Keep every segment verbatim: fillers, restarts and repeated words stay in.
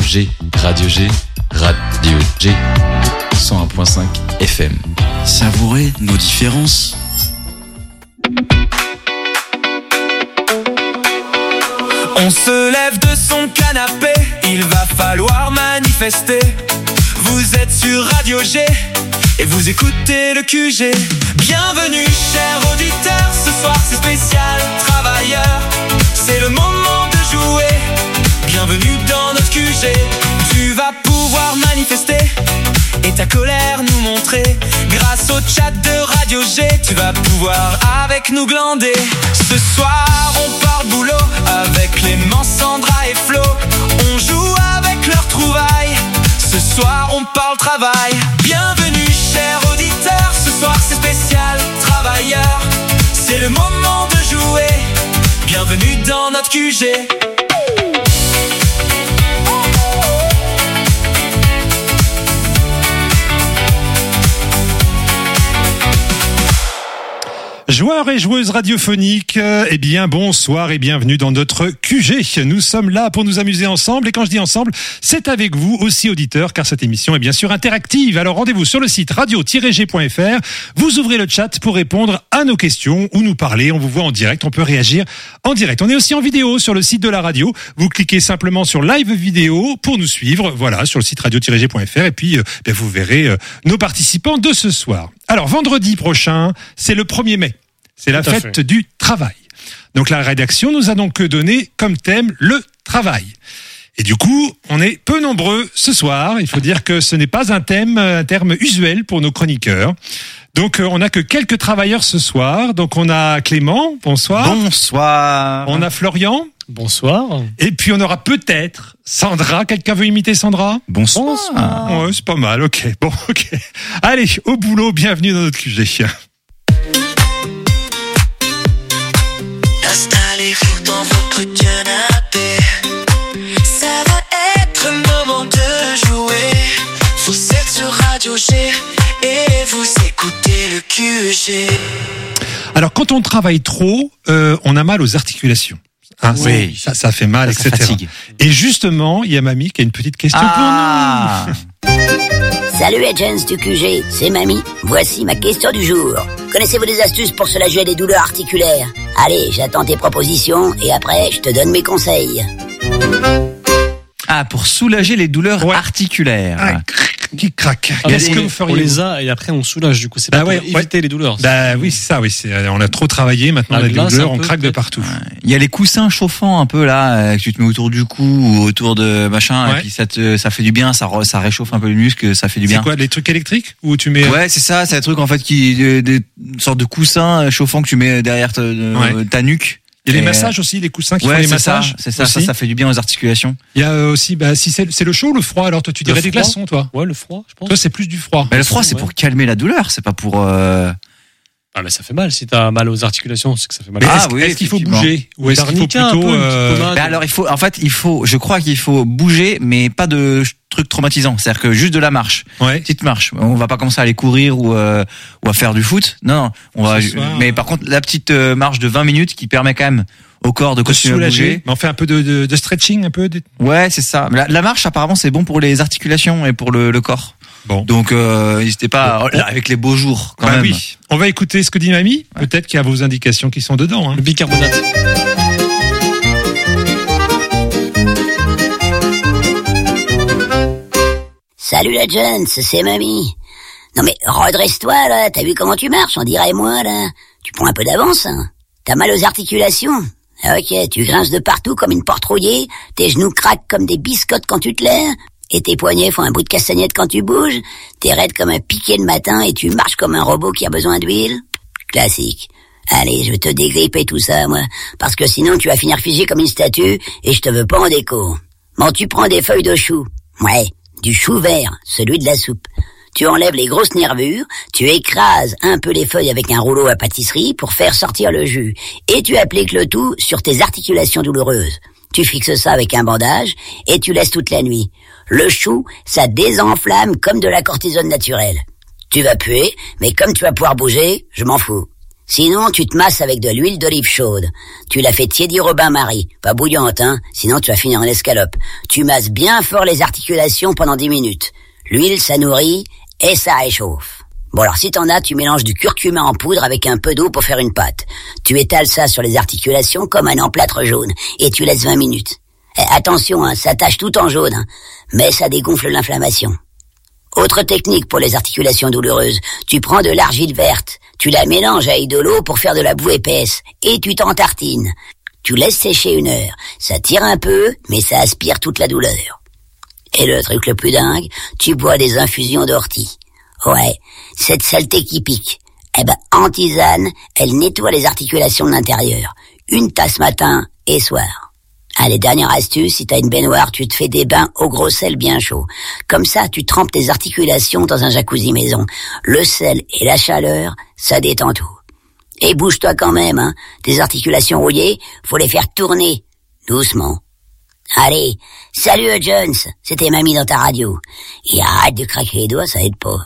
G, Radio G, Radio G, cent un virgule cinq F M. Savourez nos différences. On se lève de son canapé, il va falloir manifester. Vous êtes sur Radio G et vous écoutez le Q G. Bienvenue chers auditeurs, ce soir c'est spécial travailleur. C'est le moment de jouer, bienvenue dans notre Q G. Tu vas pouvoir manifester et ta colère nous montrer. Grâce au chat de Radio G, tu vas pouvoir avec nous glander. Ce soir on parle boulot avec Clément, Sandra et Flo. On joue avec leurs trouvailles. Ce soir on parle travail. Bienvenue chers auditeurs, ce soir c'est spécial travailleur. C'est le moment de jouer, bienvenue dans notre Q G. Joueurs et joueuses radiophoniques, eh bien bonsoir et bienvenue dans notre Q G. Nous sommes là pour nous amuser ensemble et quand je dis ensemble, c'est avec vous aussi auditeurs car cette émission est bien sûr interactive. Alors rendez-vous sur le site radio tiret g point f r, vous ouvrez le chat pour répondre à nos questions ou nous parler, on vous voit en direct, on peut réagir en direct. On est aussi en vidéo sur le site de la radio, vous cliquez simplement sur live vidéo pour nous suivre, voilà, sur le site radio tiret g point f r et puis euh, bien, vous verrez euh, nos participants de ce soir. Alors vendredi prochain, c'est le premier mai. C'est la fête fait. du travail. Donc la rédaction nous a donc donné comme thème le travail. Et du coup, on est peu nombreux ce soir. Il faut dire que ce n'est pas un thème, un terme usuel pour nos chroniqueurs. Donc on n'a que quelques travailleurs ce soir. Donc on a Clément, bonsoir. Bonsoir. On a Florian. Bonsoir. Et puis on aura peut-être Sandra. Quelqu'un veut imiter Sandra ? Bonsoir. Bonsoir. Ouais, c'est pas mal, ok. Bon, ok. Allez, au boulot, bienvenue dans notre Q G. Installez-vous dans votre canapé. Ça va être le moment de jouer. Vous êtes sur Radio G et vous écoutez le Q G. Alors quand on travaille trop, euh, on a mal aux articulations. Hein, oui, ça, ça fait mal, ça, et cetera. Ça fatigue. Et justement, il y a Mamie qui a une petite question ah. pour nous. Salut agents du Q G, c'est Mamie. Voici ma question du jour. Connaissez-vous des astuces pour soulager les douleurs articulaires ? Allez, j'attends tes propositions et après, je te donne mes conseils. Ah, pour soulager les douleurs ouais. articulaires. Ah, qui craque. Ah, Qu'est-ce on, que vous feriez ? On les a et après on soulage du coup. C'est bah pas ouais, pour éviter ouais. les douleurs. Bah oui, c'est ça. Oui, c'est, on a trop travaillé. Maintenant, la on a des glace, douleurs, on peu, craque peut-être. de partout. Ouais. Il y a les coussins chauffants un peu là que tu te mets autour du cou ou autour de machin ouais. et puis ça te ça fait du bien, ça re, ça réchauffe un peu les muscles, ça fait du bien. C'est quoi, les trucs électriques ou tu mets Ouais, c'est ça, c'est un truc en fait qui des, des une sorte de coussin chauffant que tu mets derrière ta, ouais. ta nuque. Il y a les et massages aussi, les coussins qui ouais, font les c'est massages. Ça, c'est ça, aussi. ça, ça fait du bien aux articulations. Il y a aussi, bah, si c'est, c'est le chaud ou le froid, alors toi tu dirais des glaçons, toi. Ouais, le froid, je pense. Toi c'est plus du froid. Mais le froid, c'est ouais. pour calmer la douleur, c'est pas pour. Euh... Ah mais ça fait mal si t'as mal aux articulations, c'est que ça fait mal. Mais Ah est-ce, oui, est-ce qu'il faut effectivement. bouger ou est-ce qu'il faut L'arnica, un plutôt peu, une petite euh... pommade. Mais alors il faut, en fait, il faut, je crois qu'il faut bouger, mais pas de trucs traumatisants. C'est-à-dire que juste de la marche, ouais. petite marche. On va pas commencer à aller courir ou euh, ou à faire du foot. Non, non. On va. Ce soir, mais par contre, la petite euh, marche de vingt minutes qui permet quand même au corps de de continuer à soulager. bouger. Mais on fait un peu de, de, de stretching, un peu. De... Ouais, c'est ça. La, la marche, apparemment, c'est bon pour les articulations et pour le, le corps. Bon. Donc, euh, n'hésitez pas, Bon. là, avec les beaux jours, quand bah même. oui. On va écouter ce que dit Mamie. Ouais. Peut-être qu'il y a vos indications qui sont dedans. Hein. Le bicarbonate. Salut la Jones, c'est Mamie. Non mais redresse-toi là, t'as vu comment tu marches, on dirait moi là. Tu prends un peu d'avance, hein. T'as mal aux articulations. Ok, tu grinces de partout comme une porte rouillée, tes genoux craquent comme des biscottes quand tu te lèves, et tes poignets font un bout de castagnette quand tu bouges, t'es raide comme un piquet le matin et tu marches comme un robot qui a besoin d'huile. Classique. Allez, je vais te dégripper tout ça, moi, parce que sinon tu vas finir figé comme une statue et je te veux pas en déco. Bon, tu prends des feuilles de chou. Ouais, du chou vert, celui de la soupe. Tu enlèves les grosses nervures, tu écrases un peu les feuilles avec un rouleau à pâtisserie pour faire sortir le jus, et tu appliques le tout sur tes articulations douloureuses. Tu fixes ça avec un bandage et tu laisses toute la nuit. Le chou, ça désenflamme comme de la cortisone naturelle. Tu vas puer, mais comme tu vas pouvoir bouger, je m'en fous. Sinon, tu te masses avec de l'huile d'olive chaude. Tu la fais tiédir au bain-marie. Pas bouillante, hein. Sinon, tu vas finir en escalope. Tu masses bien fort les articulations pendant dix minutes. L'huile, ça nourrit et ça réchauffe. Bon, alors si t'en as, tu mélanges du curcuma en poudre avec un peu d'eau pour faire une pâte. Tu étales ça sur les articulations comme un emplâtre jaune et tu laisses vingt minutes. Eh, attention, hein, ça tache tout en jaune, hein, mais ça dégonfle l'inflammation. Autre technique pour les articulations douloureuses. Tu prends de l'argile verte, tu la mélanges avec de l'eau pour faire de la boue épaisse, et tu t'en tartines. Tu laisses sécher une heure. Ça tire un peu, mais ça aspire toute la douleur. Et le truc le plus dingue, tu bois des infusions d'ortie. Ouais, cette saleté qui pique. Eh ben, en tisane, elle nettoie les articulations de l'intérieur. Une tasse matin et soir. Allez, dernière astuce, si t'as une baignoire, tu te fais des bains au gros sel bien chaud. Comme ça, tu trempes tes articulations dans un jacuzzi maison. Le sel et la chaleur, ça détend tout. Et bouge-toi quand même, hein. Tes articulations rouillées, faut les faire tourner. Doucement. Allez, salut Jones, c'était Mamie dans ta radio. Et arrête de craquer les doigts, ça aide pas.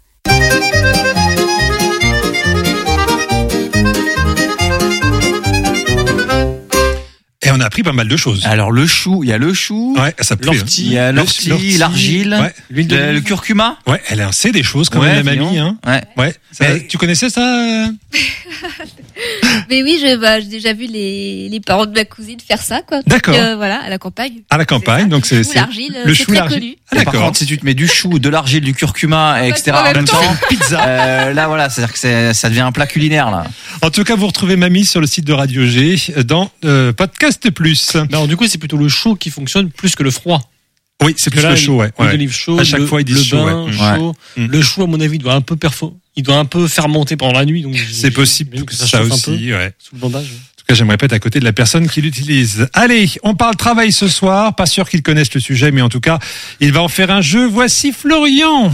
Et on a appris pas mal de choses. Alors le chou, il y a le chou, Ouais, ça plaît. l'ortie, il y a l'ortie, l'ortie, l'argile, ouais. l'huile de le curcuma. Ouais, elle en sait des choses quand Ouais, même, la mamie. voyons. Hein. Ouais. Ouais. Ça, Mais- tu connaissais ça euh Mais oui, je, bah, j'ai déjà vu les, les parents de ma cousine faire ça, quoi. Donc, D'accord. euh, voilà, à la campagne. À la campagne, ça. donc c'est Le chou, c'est l'argile, le c'est chou, très l'argile. connu. Ah, Et par d'accord. contre, si tu te mets du chou, de l'argile, du curcuma, et Pas cetera tout en en même même temps. temps, Pizza. euh, là voilà, c'est-à-dire que c'est, ça devient un plat culinaire là. En tout cas, vous retrouvez Mamie sur le site de Radio G dans euh, Podcast Plus. Mais alors, du coup, c'est plutôt le chaud qui fonctionne plus que le froid. Oui, c'est plus Parce que le là, chaud, ouais. L'huile ouais. d'olive chaud, À chaque le, fois, ils disent le chaud, bain ouais. chaud. Mm. Le chou, à mon avis, doit un peu perfo... il doit un peu fermenter pendant la nuit. Donc C'est possible que ça, ça chauffe un aussi, ouais. peu sous le bandage. En tout cas, j'aimerais pas être à côté de la personne qui l'utilise. Allez, on parle travail ce soir. Pas sûr qu'il connaisse le sujet, mais en tout cas, il va en faire un jeu. Voici Florian.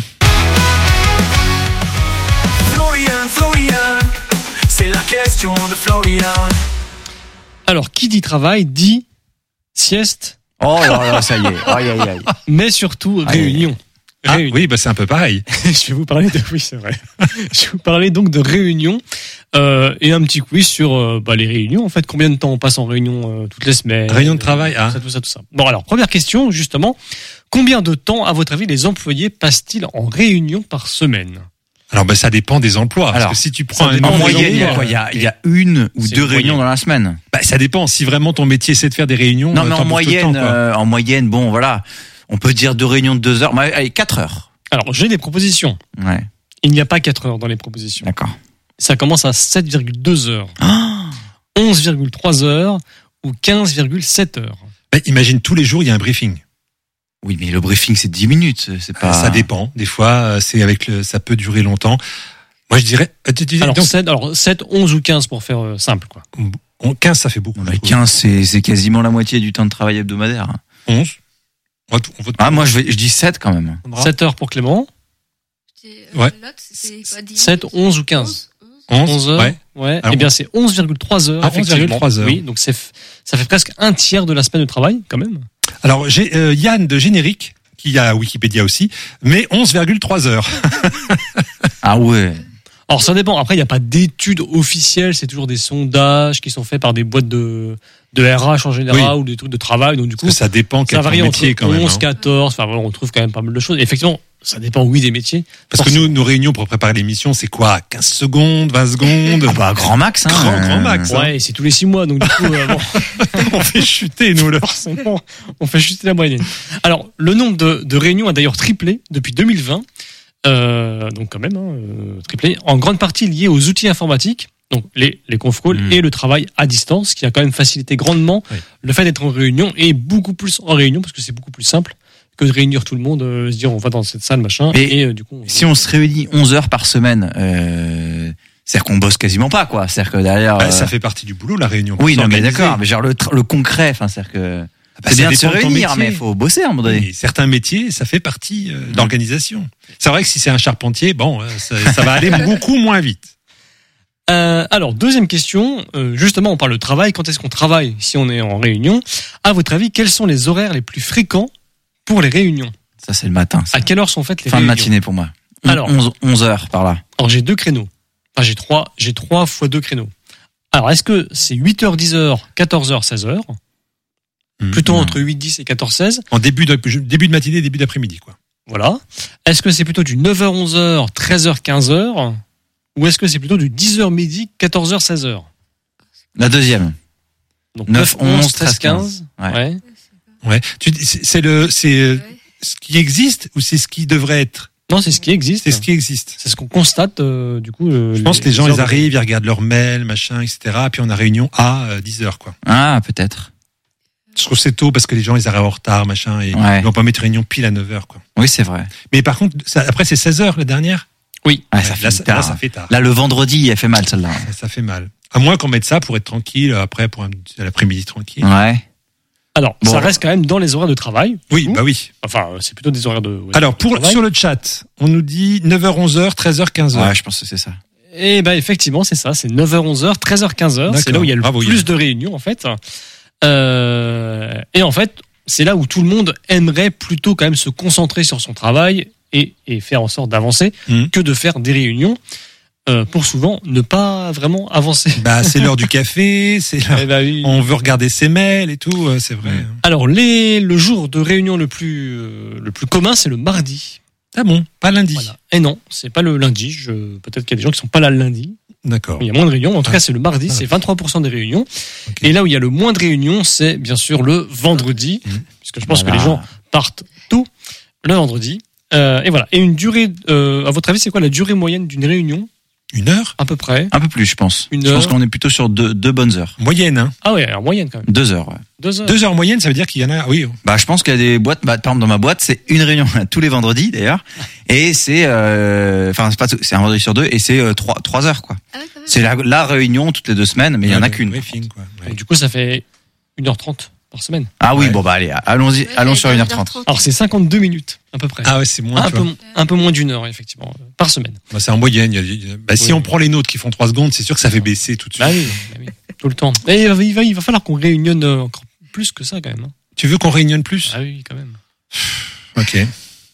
Florian, Florian, c'est la question de Florian. Alors, qui dit travail dit sieste, Oh là là, ça y est. Aïe aïe aïe. mais surtout Aïe. réunion. Ah, Réunion. oui, bah c'est un peu pareil. Je vais vous parler de oui c'est vrai. Je vais vous parler donc de réunions euh, et un petit quiz sur euh, bah, les réunions en fait. Combien de temps on passe en réunion euh, toutes les semaines? Réunion de travail, ah. Tout ça, tout ça, tout ça. Bon alors première question justement. Combien de temps à votre avis les employés passent-ils en réunion par semaine? Alors, bah, ça dépend des emplois. Alors, parce que si tu prends ça un dépend En des moyenne, il y a emplois. quoi? Il y a, il y a une ou C'est deux une réunions moyenne. dans la semaine. bah, ça dépend. Si vraiment ton métier c'est de faire des réunions, Non, euh, mais t'en en bouffes tout le moyenne, temps, quoi. euh, en moyenne, bon, voilà, on peut dire deux réunions de deux heures. Mais allez, quatre heures. Alors j'ai des propositions. Ouais, Il n'y a pas quatre heures dans les propositions. d'accord. Ça commence à sept virgule deux heures, Ah, onze virgule trois heures ou quinze virgule sept heures. Bah, imagine tous les jours il y a un briefing. oui, mais le briefing c'est dix minutes, c'est pas. Ça dépend. Des fois, euh, c'est avec le, ça peut durer longtemps. Moi, je dirais, euh, tu disais, Alors donc, sept, alors sept, onze ou quinze pour faire euh, simple quoi. on- quinze, ça fait beaucoup. Non, mais quinze, c'est, c'est quasiment la moitié du temps de travail hebdomadaire. onze. On vote, on vote Ah, moi je, vais, je dis sept quand même. sept heures pour Clément, Ouais. sept, onze ou quinze. onze, onze heures. ouais. Ouais. Alors, Eh bien, c'est onze virgule trois heures. Ah, effectivement. onze virgule trois heures. Oui, donc c'est, f- ça fait presque un tiers de la semaine de travail, quand même. Alors, j'ai euh, Yann de Générique, qui a Wikipédia aussi, mais onze virgule trois heures. Ah ouais. Alors, ça dépend. Après, il n'y a pas d'études officielles. C'est toujours des sondages qui sont faits par des boîtes de, de R H en général Oui. ou des trucs de travail. Donc, du coup, Parce que ça dépend quel ça varie ton entre métier quand même. onze, hein. quatorze. Enfin, voilà, on trouve quand même pas mal de choses. Et effectivement, ça dépend, oui, des métiers. Parce que nous, nos réunions pour préparer l'émission, c'est quoi? quinze secondes, vingt secondes? Ah bah, grand max, hein. Grand, grand max. ça. Ouais, et c'est tous les six mois. Donc, du coup, euh, bon. On fait chuter, nous, là. Forcément, on fait chuter la moyenne. Alors, le nombre de, de réunions a d'ailleurs triplé depuis deux mille vingt. Euh, donc quand même, hein, euh, triplé. En grande partie lié aux outils informatiques, donc les, les conf calls Mmh. et le travail à distance, qui a quand même facilité grandement Oui. le fait d'être en réunion et beaucoup plus en réunion, parce que c'est beaucoup plus simple que de réunir tout le monde, euh, se dire on va dans cette salle, machin, Et et, euh, du coup... on- Si on se réunit onze heures par semaine, euh, c'est-à-dire qu'on bosse quasiment pas, quoi. C'est-à-dire que derrière. Bah, euh, ça fait partie du boulot, la réunion. Oui, Pour non, mais s'organiser. d'accord. Mais genre le, tr- le concret, enfin, c'est-à-dire que. Bah, c'est ça bien de se dépend de ton réunir, métier. mais il faut bosser à un moment donné. Et certains métiers, ça fait partie euh, d'organisation. C'est vrai que si c'est un charpentier, bon, euh, ça, ça va aller beaucoup moins vite. Euh, alors, deuxième question. Euh, justement, on parle de travail. Quand est-ce qu'on travaille si on est en réunion? À votre avis, quels sont les horaires les plus fréquents pour les réunions? Ça, c'est le matin. ça. À quelle heure sont faites les Fin de réunions? matinée pour moi. Alors. onze, onze heures par là. Alors, j'ai deux créneaux. Enfin, j'ai trois, j'ai trois fois deux créneaux. Alors, est-ce que c'est huit heures, dix heures, quatorze heures, seize heures? Plutôt Mmh. entre huit, dix et quatorze, seize. En début de, début de matinée, début d'après-midi, quoi. Voilà. Est-ce que c'est plutôt du neuf heures, onze heures, treize heures, quinze heures? Ou est-ce que c'est plutôt du dix heures midi, quatorze heures, seize heures? La deuxième. Donc neuf, onze, treize, quinze. Ouais. Ouais. Ouais. Tu, dis- c'est, c'est le, c'est euh, ce qui existe ou c'est ce qui devrait être? Non, c'est ce qui existe. C'est ce qui existe. C'est ce qu'on constate, euh, du coup. euh, Je pense que les gens, heures ils de- arrivent, ils regardent leur mail, machin, et cetera. Puis on a réunion à euh, dix heures, quoi. Ah, peut-être. Je trouve que c'est tôt parce que les gens, ils arrivent en retard, machin, et Ouais. ils vont pas mettre réunion pile à neuf heures, quoi. Oui, c'est vrai. Mais par contre, ça, après, c'est seize heures, la dernière? Oui. Ah, Ouais, ça fait là, ça, tard. là, ça fait tard. Là, le vendredi, elle fait mal, celle-là. Ça, ça fait mal. À moins qu'on mette ça pour être tranquille, après, pour un, à l'après-midi tranquille. Ouais. Alors, Bon. ça reste quand même dans les horaires de travail. Oui, Ouh. bah oui. Enfin, euh, c'est plutôt des horaires de. ouais, Alors, de pour, travail. sur le chat, on nous dit neuf heures, onze heures, treize heures, quinze heures. Ouais, je pense que c'est ça. Eh ben, effectivement, c'est ça. C'est neuf heures, onze heures, treize heures, quinze heures. C'est D'accord. là où il y a le Bravo, plus Yann. de réunions, en fait. Euh, et en fait, c'est là où tout le monde aimerait plutôt quand même se concentrer sur son travail et, et faire en sorte d'avancer Mhm. que de faire des réunions euh, pour souvent ne pas vraiment avancer. Bah, c'est l'heure du café, c'est l'heure. Eh ben oui. On veut regarder ses mails et tout, euh, c'est vrai. Alors, les, le jour de réunion le plus, euh, le plus commun, c'est le mardi. Ah bon, pas lundi. Voilà. Et non, c'est pas le lundi. Je, peut-être qu'il y a des gens qui sont pas là le lundi. D'accord. Il y a moins de réunions. En tout Ah. cas, c'est le mardi. Ah. C'est vingt-trois pour cent des réunions. Ok. Et là où il y a le moins de réunions, c'est bien sûr le vendredi. Mhm. Puisque je pense Voilà. que les gens partent tôt le vendredi. Euh, et voilà. Et une durée, euh, à votre avis, c'est quoi la durée moyenne d'une réunion? Une heure? À peu près. Un peu plus, je pense. Une je pense heure. qu'on est plutôt sur deux, deux bonnes heures. Moyenne, hein. Ah ouais, en moyenne quand même. Deux heures, ouais. Deux heures. Deux heures moyenne, ça veut dire qu'il y en a, oui. Bah, je pense qu'il y a des boîtes, bah, par exemple, dans ma boîte, c'est une réunion tous les vendredis, d'ailleurs. Et c'est, euh, enfin, c'est pas, tout- c'est un vendredi sur deux, et c'est, euh, trois, trois heures, quoi. Ah ouais, quand même. C'est la, la réunion toutes les deux semaines, mais il y en a qu'une. Briefing, quoi. Ouais. Donc, du coup, ça fait une heure trente par semaine. Ah oui, Ouais. bon, bah, allez, allons-y, Ouais, allons ouais, sur une heure trente. Alors, c'est cinquante-deux minutes, à peu près. Ah ouais, c'est moins, un, tu peu, vois. un peu moins d'une heure, effectivement, euh, par semaine. Bah, c'est en moyenne. il y a- il y a- bah, si Oui. on prend les nôtres qui font trois secondes, c'est sûr que ça fait baisser tout de suite. Bah oui, bah oui, tout le temps. Et il va, il va, il va falloir qu'on réunionne euh, encore plus que ça, quand même. hein. Tu veux qu'on réunionne plus? Ah oui, quand même. Ok.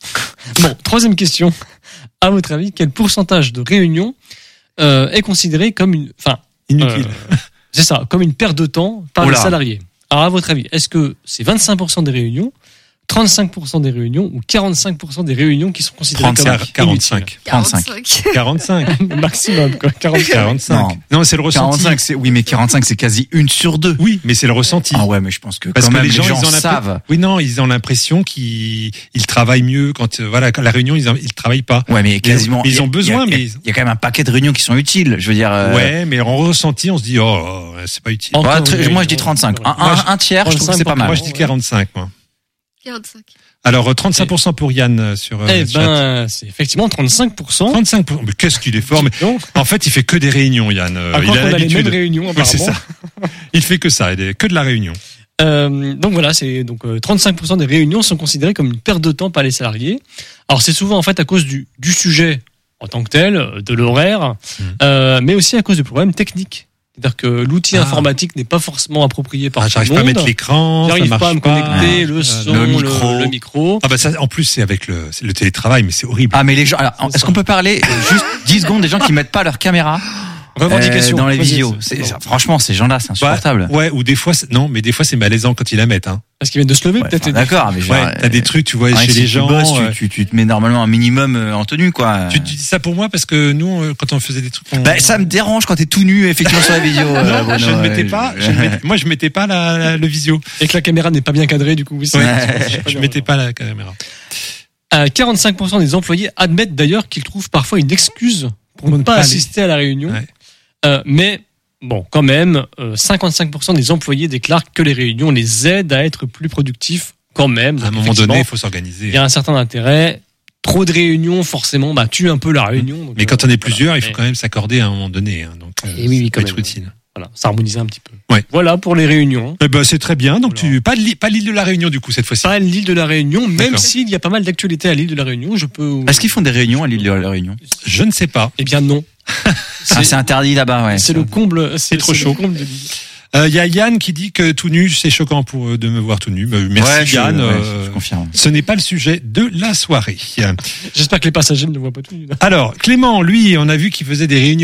Bon, troisième question. À votre avis, quel pourcentage de réunions euh, est considéré comme une, enfin, Inutile. euh, c'est ça, comme une perte de temps par Oula. les salariés. Alors, à votre avis, est-ce que c'est vingt-cinq pour cent des réunions, trente-cinq pour cent des réunions ou quarante-cinq pour cent des réunions qui sont considérées trente-cinq, comme quarante-cinq. trente-cinq. quarante-cinq. inutiles? Maximum, quoi. quarante-cinq. quarante-cinq. Non. Non, c'est le ressenti. quarante-cinq, c'est, oui, mais quarante-cinq, c'est quasi une sur deux. Oui, mais c'est le ressenti. Ah ouais, mais je pense que Parce quand que même, les gens, ils ont l'impression- savent. Oui, non, ils ont l'impression qu'ils ils travaillent mieux quand, euh, voilà, quand la réunion, ils, ils travaillent pas. Ouais, mais quasiment. ils il y a- ont besoin, il y a- mais- Il y a quand même un paquet de réunions qui sont utiles. Je veux dire. euh, Ouais, mais en ressenti, on se dit, oh, oh, c'est pas utile. En- ouais, Encore très- une moi, je dis réunion. trente-cinq. Un, Moi, un- je- un tiers, je trouve que c'est pas trente-cinq, mal. Moi, je dis quarante-cinq, moi. quarante-cinq. Alors, euh, trente-cinq pour cent pour Yann euh, sur euh, Eh le chat. ben, c'est effectivement trente-cinq pour cent. trente-cinq pour cent. Mais qu'est-ce qu'il est fort. Mais Donc, en fait, il fait que des réunions, Yann. Euh, à il croire a qu'on a les l'habitude. mêmes réunions, Oui, apparemment. c'est ça. Il fait que ça, il est- que de la réunion. Euh, donc voilà, c'est donc euh, trente-cinq pour cent des réunions sont considérées comme une perte de temps par les salariés. Alors c'est souvent en fait à cause du, du sujet en tant que tel, de l'horaire, Mhm. euh, mais aussi à cause de problèmes techniques. C'est-à-dire que l'outil Ah. informatique n'est pas forcément approprié par Ah, tout j'arrive le pas à monde. mettre l'écran, ça J'arrive marche pas à me connecter, le Euh, son, le le micro. le micro. Ah bah ça, en plus, c'est avec le, c'est le télétravail, mais c'est horrible. Ah, mais les gens, alors, C'est est-ce ça. qu'on peut parler euh, juste dix secondes des gens qui mettent pas leur caméra Revendication. euh, dans les Vas-y, visios? c'est- C'est- Franchement, ces gens-là, c'est insupportable. Bah, ouais, ou des fois, c'est- non, mais des fois, c'est malaisant quand ils la mettent, hein. Parce qu'ils viennent de se lever, Ouais, peut-être. enfin, d'accord, mais genre, Ouais, t'as euh, des trucs, tu vois, ouais, chez si les tu gens. bosses, euh, tu, tu, tu te mets normalement un minimum euh, en tenue, quoi. tu, tu dis ça pour moi parce que nous, euh, quand on faisait des trucs, on- Bah, ça me dérange quand t'es tout nu, effectivement, sur la vidéo. euh, Non, Bruno, je ne ouais, mettais pas, je- je ne mettais- moi, je mettais pas la, la- le visio. Et que la caméra n'est pas bien cadrée, du coup, oui. c'est- Ouais, c'est pas je bien. mettais pas la caméra. Euh, quarante-cinq pour cent des employés admettent d'ailleurs qu'ils trouvent parfois une excuse pour ne ne pas pas assister à la réunion. Ouais. Euh, mais bon, quand même, euh, cinquante-cinq pour cent des employés déclarent que les réunions les aident à être plus productifs quand même. À un Donc, moment effectivement, donné, il faut s'organiser. il y a un certain intérêt. Trop de réunions, forcément, bah, tue un peu la réunion. Donc, Mais quand euh, on est voilà. plusieurs, il faut Mais quand même s'accorder à un moment donné. Hein, donc, euh, Et oui, oui, ça quand peut être même. utile. Voilà, s'harmoniser un petit peu. Ouais. Voilà pour les réunions. Eh ben, c'est très bien. Donc, Voilà. tu, pas de l'île- pas l'île de la Réunion, du coup, cette fois-ci. Pas l'île de la Réunion, même D'accord. s'il y a pas mal d'actualités à l'île de la Réunion, je peux. Est-ce qu'ils font des réunions à l'île de la Réunion? Je ne sais pas. Eh bien, non. Ah, c'est interdit là-bas, ouais. C'est le comble. C'est trop c'est chaud. le comble de l'île. Il euh, y a Yann qui dit que tout nu, c'est choquant pour eux de me voir tout nu. Bah, merci Ouais, je- Yann. ouais, euh, je confirme. ce n'est pas le sujet de la soirée. J'espère que les passagers ne le voient pas tout nu. Alors, Clément, lui, on a vu qu'il faisait des réunions.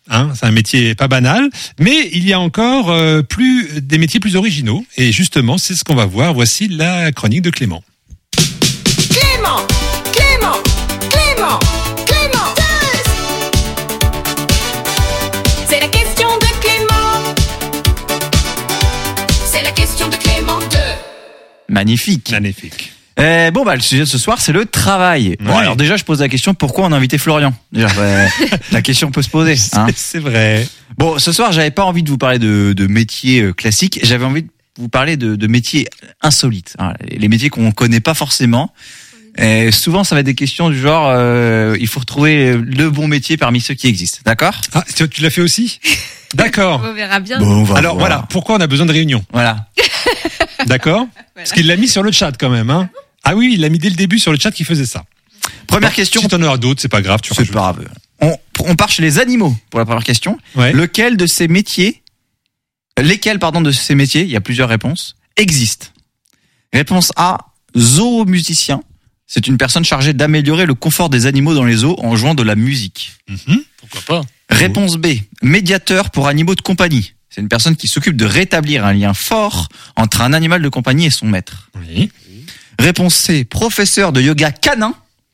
Hein, c'est un métier pas banal, mais il y a encore euh, plus des métiers plus originaux. Et justement, c'est ce qu'on va voir. Voici la chronique de Clément. Clément, Clément, Clément, Clément. C'est la question de Clément. C'est la question de Clément deux. Magnifique. Magnifique. Euh, bon bah le sujet de ce soir c'est le travail. Bon Ouais. alors déjà je pose la question pourquoi on a invité Florian. Déjà euh, la question peut se poser. Hein. C'est, c'est vrai. Bon ce soir j'avais pas envie de vous parler de, de métiers euh, classiques, j'avais envie de vous parler de, de métiers insolites. Hein, les métiers qu'on connaît pas forcément. Et souvent ça va être des questions du genre euh, il faut retrouver le bon métier parmi ceux qui existent. D'accord ? Ah, tu, tu l'as fait aussi ? D'accord. On verra bien. Bon, on va Alors voir. voilà, pourquoi on a besoin de réunion ? Voilà. D'accord ? Parce qu'il l'a mis sur le chat quand même. Hein. Ah oui, il l'a mis dès le début sur le chat qu'il faisait ça. Première Bon, question. Si t'en auras d'autres, c'est pas grave. Tu C'est rajoutes. pas grave. On, on part chez les animaux pour la première question. Ouais. Lequel de ces métiers, lesquels pardon de ces métiers, il y a plusieurs réponses, existent. Réponse A, zoomusicien. C'est une personne chargée d'améliorer le confort des animaux dans les zoos en jouant de la musique. Mhm. Pourquoi pas? Réponse B, médiateur pour animaux de compagnie. C'est une personne qui s'occupe de rétablir un lien fort entre un animal de compagnie et son maître. Oui. Réponse C, professeur de yoga canin.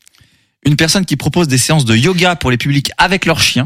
Une personne qui propose des séances de yoga pour les publics avec leurs chiens.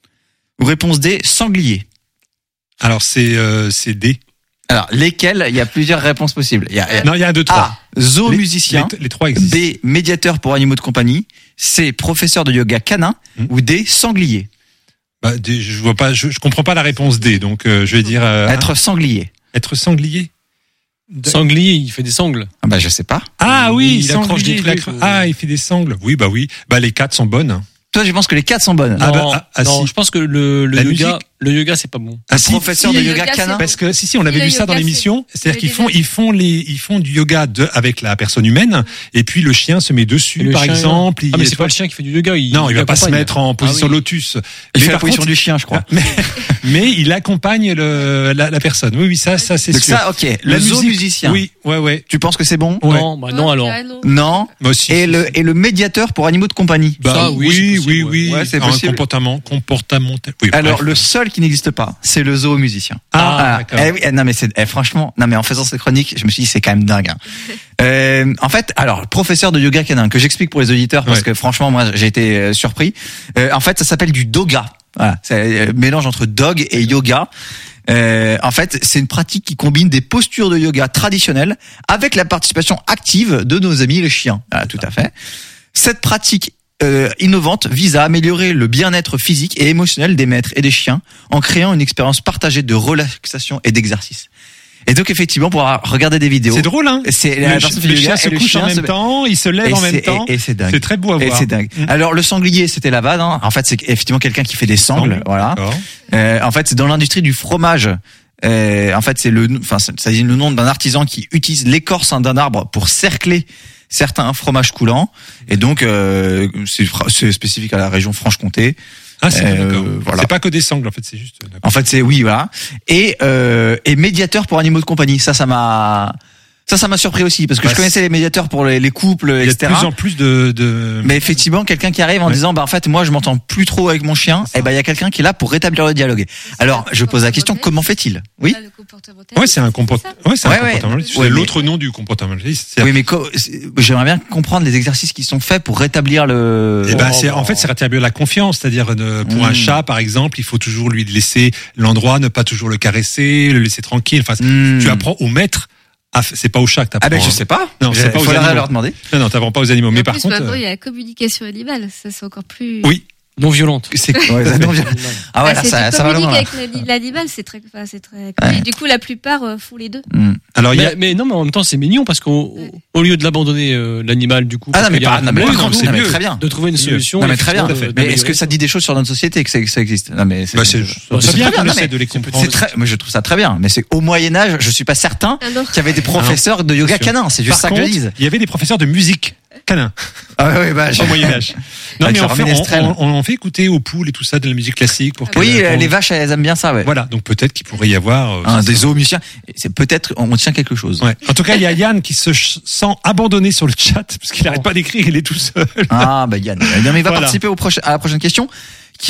Ou réponse D, sanglier. Alors c'est euh, c'est D. Alors, lesquels? Il y a plusieurs réponses possibles. Il y a, il y a Non, il y a un, deux, trois. A, zoomusicien. Les, les, les trois existent. B, médiateur pour animaux de compagnie. C, professeur de yoga canin. Hmm. Ou D, sanglier. Bah, D, je vois pas, je, je comprends pas la réponse D, donc euh, je vais dire euh, Être sanglier. être sanglier. De- Sanglier, il fait des sangles. Ah bah je sais pas. Ah oui, Il accroche sanglier, des il trucs, accro- euh. Ah, il fait des sangles. Oui, bah oui. Bah les quatre sont bonnes. Toi, je pense que les quatre sont bonnes. Ah bah, non, ah, ah, non, si. je pense que le, le La yoga, musique le yoga, c'est pas bon. Ah, si, professeur si, de le yoga yoga, canin. c'est- Parce que si si on avait Et vu le ça dans yoga, l'émission, c'est- c'est-à-dire c'est qu'ils font déjà- ils font les ils font du yoga de, avec la personne humaine et puis le chien se met dessus Et le par chien, exemple. Ah, mais il- c'est pas le chien qui fait du yoga. Il, Non, il va pas se accompagne. mettre en position Ah oui. lotus. Il Mais fait la par position contre, du chien, je crois. mais, mais il accompagne le, la, la personne. Oui, oui, ça, ça c'est Donc sûr. ça, ok. La Le musique, zoomusicien. Oui, ouais, ouais. Tu penses que c'est bon? Ouais. Non, bah non alors. Ah, non. Non. Moi aussi. Et si, le, si. et le médiateur pour animaux de compagnie. Bah, Ça, oui, oui, c'est oui, possible, oui, ouais. Ouais, c'est Un possible. comportement, comportemental. Oui, Alors, bref. le seul qui n'existe pas, c'est le zoomusicien. Ah, d'accord. eh oui, eh, non mais c'est eh, franchement, non mais en faisant cette chronique, je me suis dit c'est quand même dingue. Hein. Euh, en fait, alors professeur de yoga canin que j'explique pour les auditeurs parce Ouais. que franchement moi j'ai été euh, surpris. Euh, en fait, ça s'appelle du doga. Voilà, c'est un mélange entre dog et yoga. Euh, en fait, c'est une pratique qui combine des postures de yoga traditionnelles avec la participation active de nos amis les chiens. Voilà, tout à fait. Cette pratique euh, innovante vise à améliorer le bien-être physique et émotionnel des maîtres et des chiens en créant une expérience partagée de relaxation et d'exercice. Et donc effectivement, pour regarder des vidéos, C'est drôle, hein. c'est la Le, personne chi- fait le du chien yoga se et le couche en chien même se- temps, il se lève et en c'est- même temps. et, et c'est dingue. C'est très beau à Et voir. c'est dingue. Mm. Alors le sanglier, c'était la vanne. Hein. En fait, c'est effectivement quelqu'un qui fait des sangles. Sangle, Voilà. d'accord. Euh, en fait, c'est dans l'industrie du fromage. Euh, en fait, c'est le, enfin, ça dit le nom d'un artisan qui utilise l'écorce d'un arbre pour cercler certains fromages coulants. Et donc, euh, c'est, fra- c'est spécifique à la région Franche-Comté. Ah, c'est Euh, d'accord. voilà. C'est pas que des sangles, en fait, c'est juste. d'accord. En fait, c'est oui, voilà. Et euh, et médiateur pour animaux de compagnie. Ça, ça m'a, ça, ça m'a surpris aussi parce que Bah, je connaissais les médiateurs pour les, les couples, Il y a de et cetera. plus en plus de. de... Mais effectivement, quelqu'un qui arrive en Ouais. disant, bah en fait, moi, je m'entends plus trop avec mon chien. C'est ça. Et ben, il y a quelqu'un qui est là pour rétablir le dialogue. Alors, je pose la question, comment fait-il? Oui. Ah, le comportemental, Ouais, c'est un comportement. Ouais, c'est Ouais, un ouais. comportementaliste. Ouais, C'est mais- l'autre nom du comportementaliste. C'est- Oui, mais co- c'est- j'aimerais bien comprendre les exercices qui sont faits pour rétablir le. Eh ben, Oh, c'est, bah. en fait, c'est rétablir la confiance. C'est-à-dire, euh, pour Mm. un chat, par exemple, il faut toujours lui laisser l'endroit, ne pas toujours le caresser, le laisser tranquille. Enfin, Hmm. tu apprends au maître. à f- c'est pas au chat que t'apprends. Ah ben, je hein. sais pas. Non, c'est pas aux Faudra animaux. leur demander. Non, non, t'apprends pas aux animaux. Et Mais en par plus, contre, maintenant, euh, il y a la communication animale. Ça, c'est encore plus. Oui. Non violente. C'est ouais, ça devient- Ah ouais, Ah, là, c'est ça, tu ça va loin. communiques là. avec l'ani- l'animal, c'est très, enfin, c'est très. Ouais. Et du coup, la plupart euh, font les deux. Hmm. alors il y a, Mais, mais non, mais en même temps, c'est mignon parce qu'au au- au lieu de l'abandonner euh, l'animal, du coup, Ah parce non, mais qu'il y a pas, un non, mais problème, par contre, c'est non, mais mieux. très bien. de trouver une C'est mieux. solution. Non, mais très bien. effectivement, de- Mais est-ce que d'améliorer ça dit des choses sur notre société que, c'est- que ça existe? Non, mais c'est, bah, c'est, Bah, c'est c'est bien très qu'on bien, essaie mais de les c'est comprendre. très, moi, je trouve ça très bien. Mais c'est au Moyen-Âge, je suis pas certain Alors, qu'il y avait des professeurs de yoga Bien sûr. canin. C'est juste Par ça que je contre, dis. il y avait des professeurs de musique canin Ah ouais, ouais, bah, je- au Moyen Âge. Non, Avec mais leur on fait, ménestrel. on, on, on fait écouter aux poules et tout ça de la musique classique pour que- Oui, pour- les vaches, elles aiment bien ça, ouais. Voilà, donc peut-être qu'il pourrait y avoir euh, Un c'est des ça. zoomusiciens. C'est peut-être, on tient quelque chose. Ouais. En tout cas, il y a Yann qui se ch- sent abandonné sur le chat parce qu'il n'arrête pas d'écrire, il est tout seul. Ah, bah, Yann. Non, mais il va Voilà. participer au prochain, à la prochaine question, qui est,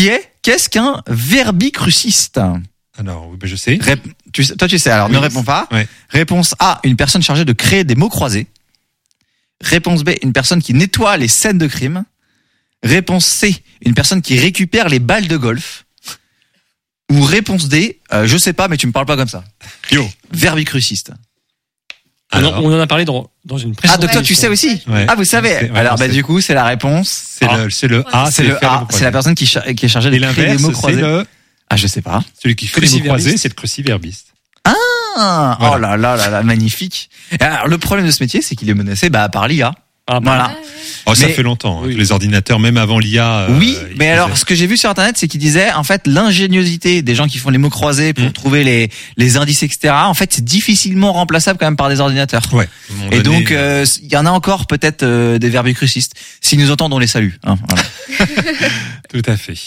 qu'est-ce qu'un verbicruciste? Alors, oui, ben, je sais. Rép- tu sais- Toi, tu sais, alors Oui. ne réponds pas. Ouais. Réponse A, une personne chargée de créer des mots croisés. Réponse B, une personne qui nettoie les scènes de crime. Réponse C, une personne qui récupère les balles de golf. Ou réponse D, euh, je sais pas, mais tu me parles pas comme ça. Yo. Verbicruciste. On en- Alors, on en a parlé dans, dans une Ah, précédente donc toi, tu sais émission. aussi? Ouais. Ah, vous savez. C'est- ouais, Alors, on bah, sait. du coup, c'est la réponse. c'est le, c'est le A, C'est le faire les A, mots c'est la croisés. personne qui, cha- qui est chargée de Et créer des l'inverse, mots c'est croisés. le, Ah, je sais pas. celui qui fait les mots Cruciverbiste. croisés, c'est le cruciverbiste. Ah, Voilà. oh là là là là, magnifique. Et alors, le problème de ce métier, c'est qu'il est menacé, bah, par l'I A. Ah, bah, Voilà. Oh, ça Mais- fait longtemps, hein, Oui. que les ordinateurs, même avant l'I A. euh, Oui, ils mais alors faisaient- ce que j'ai vu sur internet, c'est qu'il disait en fait l'ingéniosité des gens qui font les mots croisés pour Mm. trouver les les indices, et cetera. En fait, c'est difficilement remplaçable quand même par des ordinateurs. Ouais. à un moment Et donné, donc, euh, il y en a encore peut-être euh, des verbicrucistes. Si nous entendons, on les salue. Hein, voilà. tout à fait.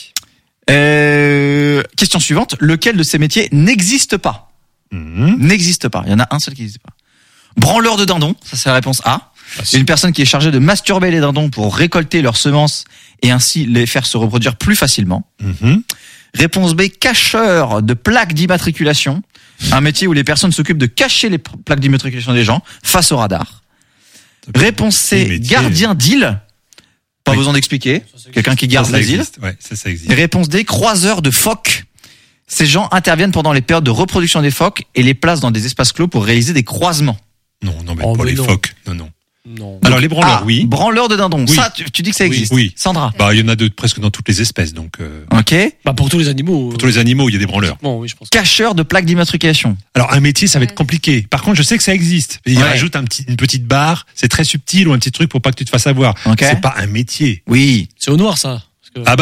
Euh, question suivante. Lequel de ces métiers n'existe pas? Mhm. N'existe pas. Il y en a un seul qui n'existe pas. Branleur de dindons, ça c'est la réponse A. Une personne qui est chargée de masturber les dindons pour récolter leurs semences et ainsi les faire se reproduire plus facilement. Mhm. Réponse B, cacheur de plaques d'immatriculation. Un métier où les personnes s'occupent de cacher les plaques d'immatriculation des gens face au radar. Réponse C, Petit métier. gardien d'île. Pas Oui. besoin d'expliquer. Quelqu'un qui Ça, garde ça les îles. existe. Ouais, ça, ça existe. Et réponse D, croiseur de phoques. Ces gens interviennent pendant les périodes de reproduction des phoques et les placent dans des espaces clos pour réaliser des croisements. Non, non, mais Oh, pour mais les non. phoques. Non, non. non. Alors, les branleurs, Ah, oui. branleur de dindon. Oui. Ça, tu, tu dis que ça Oui. existe. Oui. Sandra. Bah, il y en a de presque dans toutes les espèces, donc, euh, Ok. Bah, pour tous les animaux. pour tous les animaux, il y a des branleurs. Bon, oui, je pense. Cacheur de plaques d'immatriculation. Alors, un métier, ça va être Ouais. compliqué. Par contre, je sais que ça existe. Il Ouais. rajoute un petit, une petite barre. C'est très subtil ou un petit truc pour pas que tu te fasses avoir. Ok. C'est pas un métier. Oui. C'est au noir, ça. Parce que- Ah bah,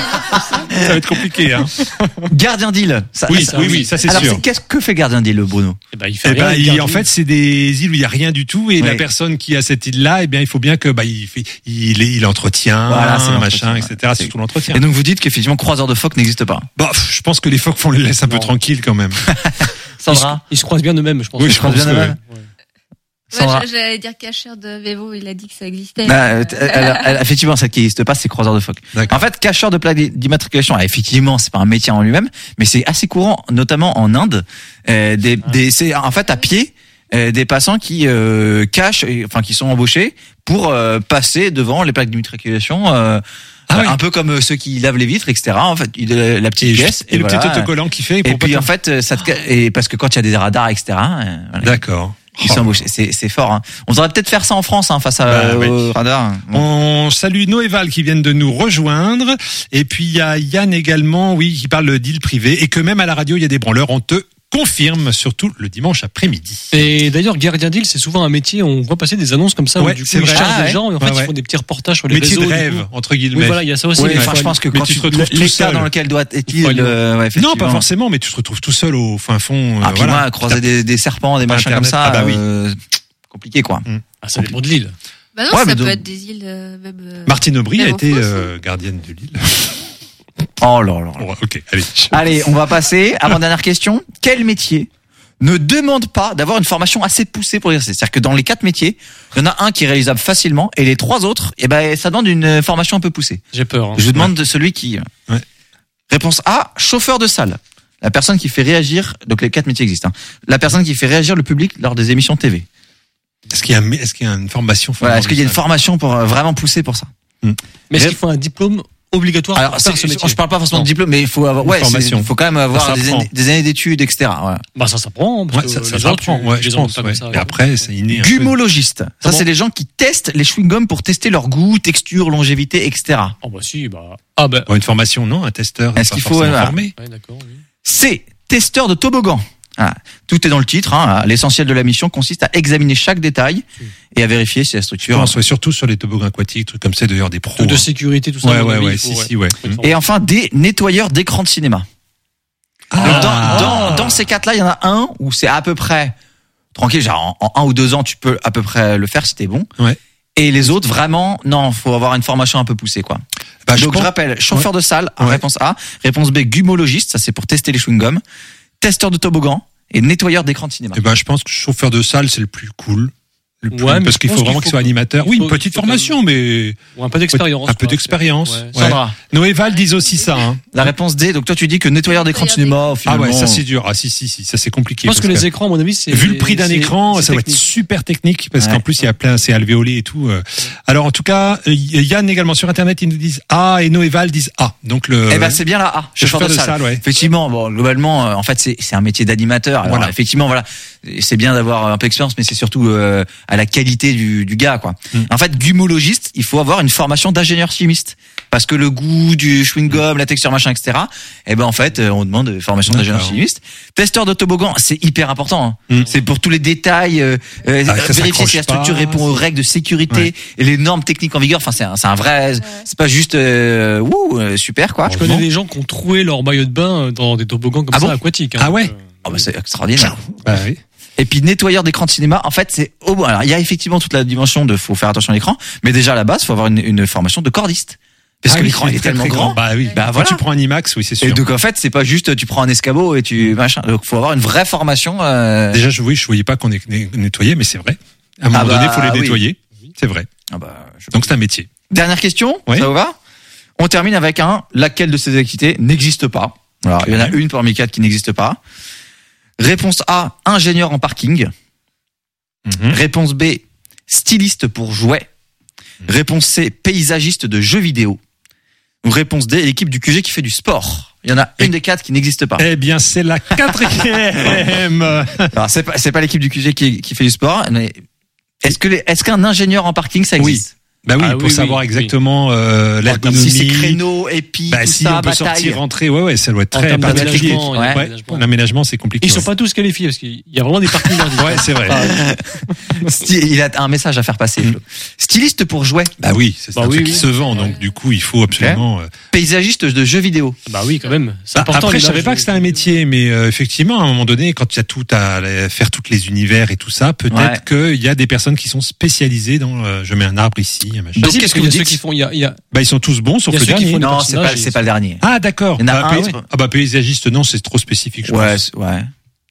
ça va être compliqué, hein. Gardien d'île. Ça- Oui, ça- oui, oui, ça c'est Alors, sûr. c'est- qu'est-ce que fait gardien d'île, Bruno? Eh ben, il fait Eh rien, ben, il il- garde en une- fait, c'est des îles où il y a rien du tout, et Ouais. la personne qui a cette île-là, eh bien, il faut bien que, bah, il fait, il, il entretient, Voilà, c'est machin, l'entretien, et cetera. ouais. C'est tout l'entretien. Et donc vous dites qu'effectivement croiseur de phoques n'existe pas. Bah, pff, je pense que les phoques font les laisse un peu Non. tranquilles quand même. Sandra. Ils se croisent bien eux-mêmes, je pense. Oui, Ils se croisent bien pense, eux-mêmes. Ouais. Sandra. Ouais, j'allais dire cacheur de Vévo, il a dit que ça existait. Bah, euh, t- elle- elle- effectivement, celle qui n'existe pas, c'est croiseur de phoques. D'accord. En fait, cacheur de plaques d'immatriculation, ah, effectivement, c'est pas un métier en lui-même, mais c'est assez courant, notamment en Inde. Euh, des, des, c'est en fait à pied euh, des passants qui euh, cachent, et- enfin qui sont embauchés pour euh, passer devant les plaques d'immatriculation. Euh, Ah oui. Un peu comme euh, ceux qui lavent les vitres, et cetera. En fait, il- la Et, petite pièce. et le voilà. petit autocollant qui fait pour Et puis pas en fait, euh, ça te, ca- et parce que quand il y a des radars, et cetera. euh, voilà, D'accord. ils sont embauchés. C'est, c'est fort. Hein. On devrait peut-être faire ça en France, hein, face à, Bah, aux oui. radars. Bon. On salue Noéval qui viennent de nous rejoindre. Et puis il y a Yann également, oui, qui parle d'îles privées et que même à la radio il y a des branleurs. On te confirme, surtout le dimanche après-midi. Et d'ailleurs, gardien d'île, c'est souvent un métier, on voit passer des annonces comme ça, Ouais, où du coup, c'est ils vrai. cherchent Ah, des ouais. gens, et en fait, Ouais, ils ouais. font des petits reportages sur les Métier réseaux. de du rêve, coup. entre guillemets. Oui, voilà, il y a ça aussi. Oui, mais enfin, faut je pense que mais quand tu tu, te retrouves tout l'état seul. dans lequel doit être Il faut l'île, aller- euh, ouais, Non, effectivement. pas forcément, mais tu te retrouves tout seul au fin fond. euh, Ah, puis voilà. moi, croiser des, des serpents, des machins Internet. comme ça, Ah bah oui. euh, compliqué quoi. Ah, ça dépend de l'île. Bah non, Ouais, ça mais peut donc- être des îles, euh, même. euh, Martine Aubry a Même en été France, euh, gardienne de l'île. Oh là là. Bon, ok, allez. Allez, on va passer avant dernière question. Quel métier ne demande pas d'avoir une formation assez poussée pour exercer? C'est-à-dire que dans les quatre métiers, il y en a un qui est réalisable facilement et les trois autres, eh ben, ça demande une formation un peu poussée. J'ai peur. hein. Je vous demande de celui qui. Ouais. Réponse A, chauffeur de salle. La personne qui fait réagir, donc les quatre métiers existent, hein. La personne qui fait réagir le public lors des émissions T V. Est-ce qu'il y a, un- est-ce qu'il y a une formation Voilà, est-ce qu'il y a une formation pour euh, vraiment pousser pour ça? Mais est-ce qu'il faut un diplôme obligatoire Alors, pour faire c'est- ce métier? je parle pas forcément Non. de diplôme, mais il faut avoir, Une ouais, c'est- formation. il faut quand même avoir Ça des s'apprend. années, des années d'études, et cetera. Ouais. Bah, ça s'apprend. parce Ouais, que ça, ça les autres, s'apprend, tu- ouais, tu je les inventes pense. pas Ouais. comme ça. Et après, c'est inné. un peu. Gumologiste. Ça, Comment c'est les gens qui testent les chewing-gums pour tester leur goût, texture, longévité, et cetera. Oh, bah, si, bah. Ah, bah. Bon, une formation, non, un testeur. Est-ce pas qu'il faut, forcément voilà. formé. Ouais, d'accord, oui. C. Testeur de toboggan. Ah, tout est dans le titre. Hein. L'essentiel de la mission consiste à examiner chaque détail et à vérifier si la Je structure. pense, ouais, surtout sur les toboggans aquatiques, trucs comme ça, d'ailleurs, des pros. Truc de hein. sécurité, tout ça. Ouais, à mon ouais, avis, ouais, il faut, si, ouais. si, ouais. Faut une Et enfin, des nettoyeurs d'écran de cinéma. Donc, Ah. dans, dans, dans ces quatre-là, il y en a un où c'est à peu près tranquille. Genre, en, en un ou deux ans, tu peux à peu près le faire si t'es bon. Ouais. Et les autres, vraiment, non, faut avoir une formation un peu poussée, quoi. Bah, je Donc, je pense- rappelle, chauffeur de salle, Ouais. réponse A. Réponse B, gumologiste, ça c'est pour tester les chewing-gums. Testeur de toboggan et nettoyeur d'écran de cinéma. Eh ben, je pense que chauffeur de salle, c'est le plus cool. Le plus, Ouais, mais parce je qu'il faut pense vraiment qu'il qu'il soit faut- animateur. il Oui, faut- une petite il faut formation, mais Ou un peu d'expérience. un peu quoi. d'expérience. Ouais. Ouais. Sandra, Noé Val disent aussi ça. Hein. la réponse D. Donc toi, tu dis que nettoyeur d'écran de cinéma, Ah finalement. ouais, ça c'est dur. Ah si si si, ça c'est compliqué. Je pense parce que les écrans, à mon avis, c'est. vu le prix d'un c'est- écran, c'est ça va être technique. super technique parce Ouais. qu'en plus il y a plein, c'est alvéolé et tout. euh. Alors en tout cas, euh, Yann également sur internet, ils nous disent A et Noé Val disent A. Donc le. Eh ben c'est bien la A. chauffeur de salle, ouais. Effectivement, bon, globalement, euh, en fait, c'est c'est un métier d'animateur. Alors, Voilà. effectivement, voilà, c'est bien d'avoir un peu d'expérience, mais c'est surtout euh, à la qualité du, du gars, quoi. Mm. En fait, gumologiste, il faut avoir une formation d'ingénieur chimiste, parce que le goût du chewing-gum, la texture, machin, et cetera. Eh ben en fait, euh, on demande une formation d'ingénieur D'accord. chimiste. Testeur de toboggan, c'est hyper important. Hein. Mm. C'est pour tous les détails, euh, euh, Ah, que ça vérifier si la s'accroche structure pas, répond aux c'est- règles de sécurité Ouais. et les normes techniques en vigueur. Enfin, c'est un, c'est un vrai, c'est pas juste euh, ouh, euh, super quoi. Je connais des gens qui ont troué leur maillot de bain dans des toboggans comme Ah ça bon aquatiques. hein. Ah ouais. Donc, euh, Oh, bah, c'est extraordinaire. Bah oui. Et puis nettoyeur d'écran de cinéma, en fait, c'est oh, bon, alors il y a effectivement toute la dimension de faut faire attention à l'écran, mais déjà à la base, faut avoir une, une formation de cordiste. Parce Ah que oui, l'écran c'est il est très, tellement très grand. Bah oui. Bah Quand voilà. tu prends un IMAX, oui c'est sûr. Et donc en fait, c'est pas juste tu prends un escabeau et tu machin. Donc faut avoir une vraie formation. Euh... Déjà je oui, je voyais pas qu'on est nettoyé, mais c'est vrai. À un moment Ah bah, donné, il faut les oui. nettoyer. C'est vrai. Ah bah, je- Donc c'est un métier. Dernière question, Oui. ça vous va? On termine avec un laquelle de ces activités n'existe pas. Alors il y en a une parmi quatre qui n'existe pas. Réponse A, ingénieur en parking. Mhm. Réponse B, styliste pour jouets. Réponse C, paysagiste de jeux vidéo. Ou réponse D, l'équipe du Q G qui fait du sport. Il y en a une des quatre qui n'existe pas. Eh bien, c'est la quatrième. Alors c'est pas c'est pas l'équipe du Q G qui, qui fait du sport. Mais est-ce que les, est-ce qu'un ingénieur en parking ça Oui. existe? Bah oui, Ah pour oui, savoir oui, exactement euh, l'ergonomie. Si c'est créneaux, épis, Bah tout si ça, on peut bataille. sortir, rentrer, ouais ouais, ça doit être En très termes particulier. d'aménagement, il y a Ouais. l'aménagement. L'aménagement, c'est compliqué. Ils sont ouais. pas tous qualifiés parce qu'il y a vraiment des parties merdiques. Ouais, c'est vrai. Sty- Il a un message à faire passer. Flo. Styliste pour jouets. Bah oui, c'est Bah un oui, truc oui. qui se vend, donc du coup, il faut absolument. euh, Paysagiste de jeux vidéo. Bah oui, quand même. C'est Bah, important. après, je l'image savais pas de- que c'était un métier, mais euh, effectivement, à un moment donné, quand il y a tout à aller- faire toutes les univers et tout ça, peut-être qu'il y a des personnes qui sont spécialisées dans. euh, je mets un arbre ici, un machin. Bah Donc, si, qu'est-ce parce que qu'il y a vous ceux dites qui font, il y a, il y a, Bah ils sont tous bons, sauf Il y a le ceux qui dernier. font des Non, c'est pas personnages, c'est pas le dernier. Ah d'accord. Il y en a Bah, un, pay- ouais. ah bah paysagiste, non, c'est trop spécifique. Je Ouais, pense. c'est- ouais.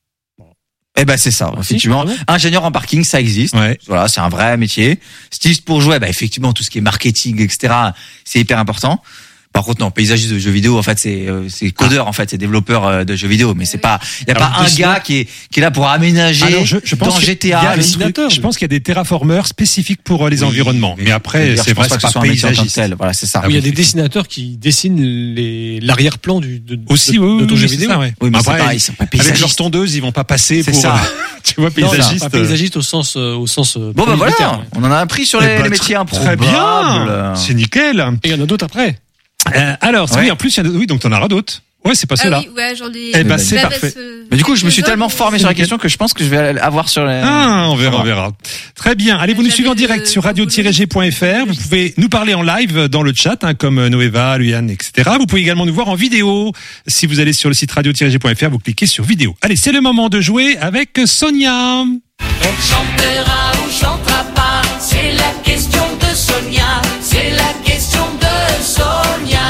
Eh ben c'est ça, Ah, si, effectivement. vraiment. Ingénieur en parking, ça existe. Ouais. Voilà, c'est un vrai métier. Styliste pour jouer, bah effectivement tout ce qui est marketing, et cetera. C'est hyper important. Par contre, non, paysagiste de jeux vidéo, en fait, c'est euh, c'est codeur, en fait, c'est développeur euh, de jeux vidéo, mais c'est pas, il y a Alors, pas un dessinateur- gars qui est qui est là pour aménager Alors, je, je pense dans qu'il G T y a A. un le truc- dessinateur. je pense qu'il y a des terraformeurs spécifiques pour euh, les Oui, environnements. Mais après, je c'est pense vrai, pas c'est que ce pas soit un métier en tant que paysagiste. tel. Voilà, c'est ça. où il y a des oui. dessinateurs qui dessinent les, l'arrière-plan du, de, Aussi, de, oui, de oui, ton oui, jeu c'est vidéo. ça, ouais. Oui, mais c'est Après, pareil, ils sont pas avec leur paysagistes. tondeuse, ils vont pas passer C'est pour, ça. euh, tu vois, Non, non, paysagiste. pas paysagiste au sens, euh, au sens. euh, Bon bah premier du voilà, terme. on en a appris sur Eh les, ben, les métiers tr- improbables. Très bien. C'est nickel. Et il y en a d'autres après. Euh, alors, Ouais. oui, en plus, il y en a, oui, donc t'en auras d'autres. Ouais, c'est pas Ah ceux-là. oui, ouais, j'en ai. Eh ben, je c'est l'avais parfait. ce- Mais du coup, je me suis quelques-uns, tellement mais- formé sur la nickel. question que je pense que je vais avoir sur les. Ah, on verra, on verra. Très bien. Allez, vous nous J'avais suivez en le- direct sur radio tiret g point f r. Vous le- pouvez nous parler en live dans le chat, hein, comme Noéva, Luyan, et cetera. Vous pouvez également nous voir en vidéo. Si vous allez sur le site radio tiret g point f r, vous cliquez sur vidéo. Allez, c'est le moment de jouer avec Sonia. On chantera ou chantera pas, c'est la question de Sonia, c'est la question de Sonia.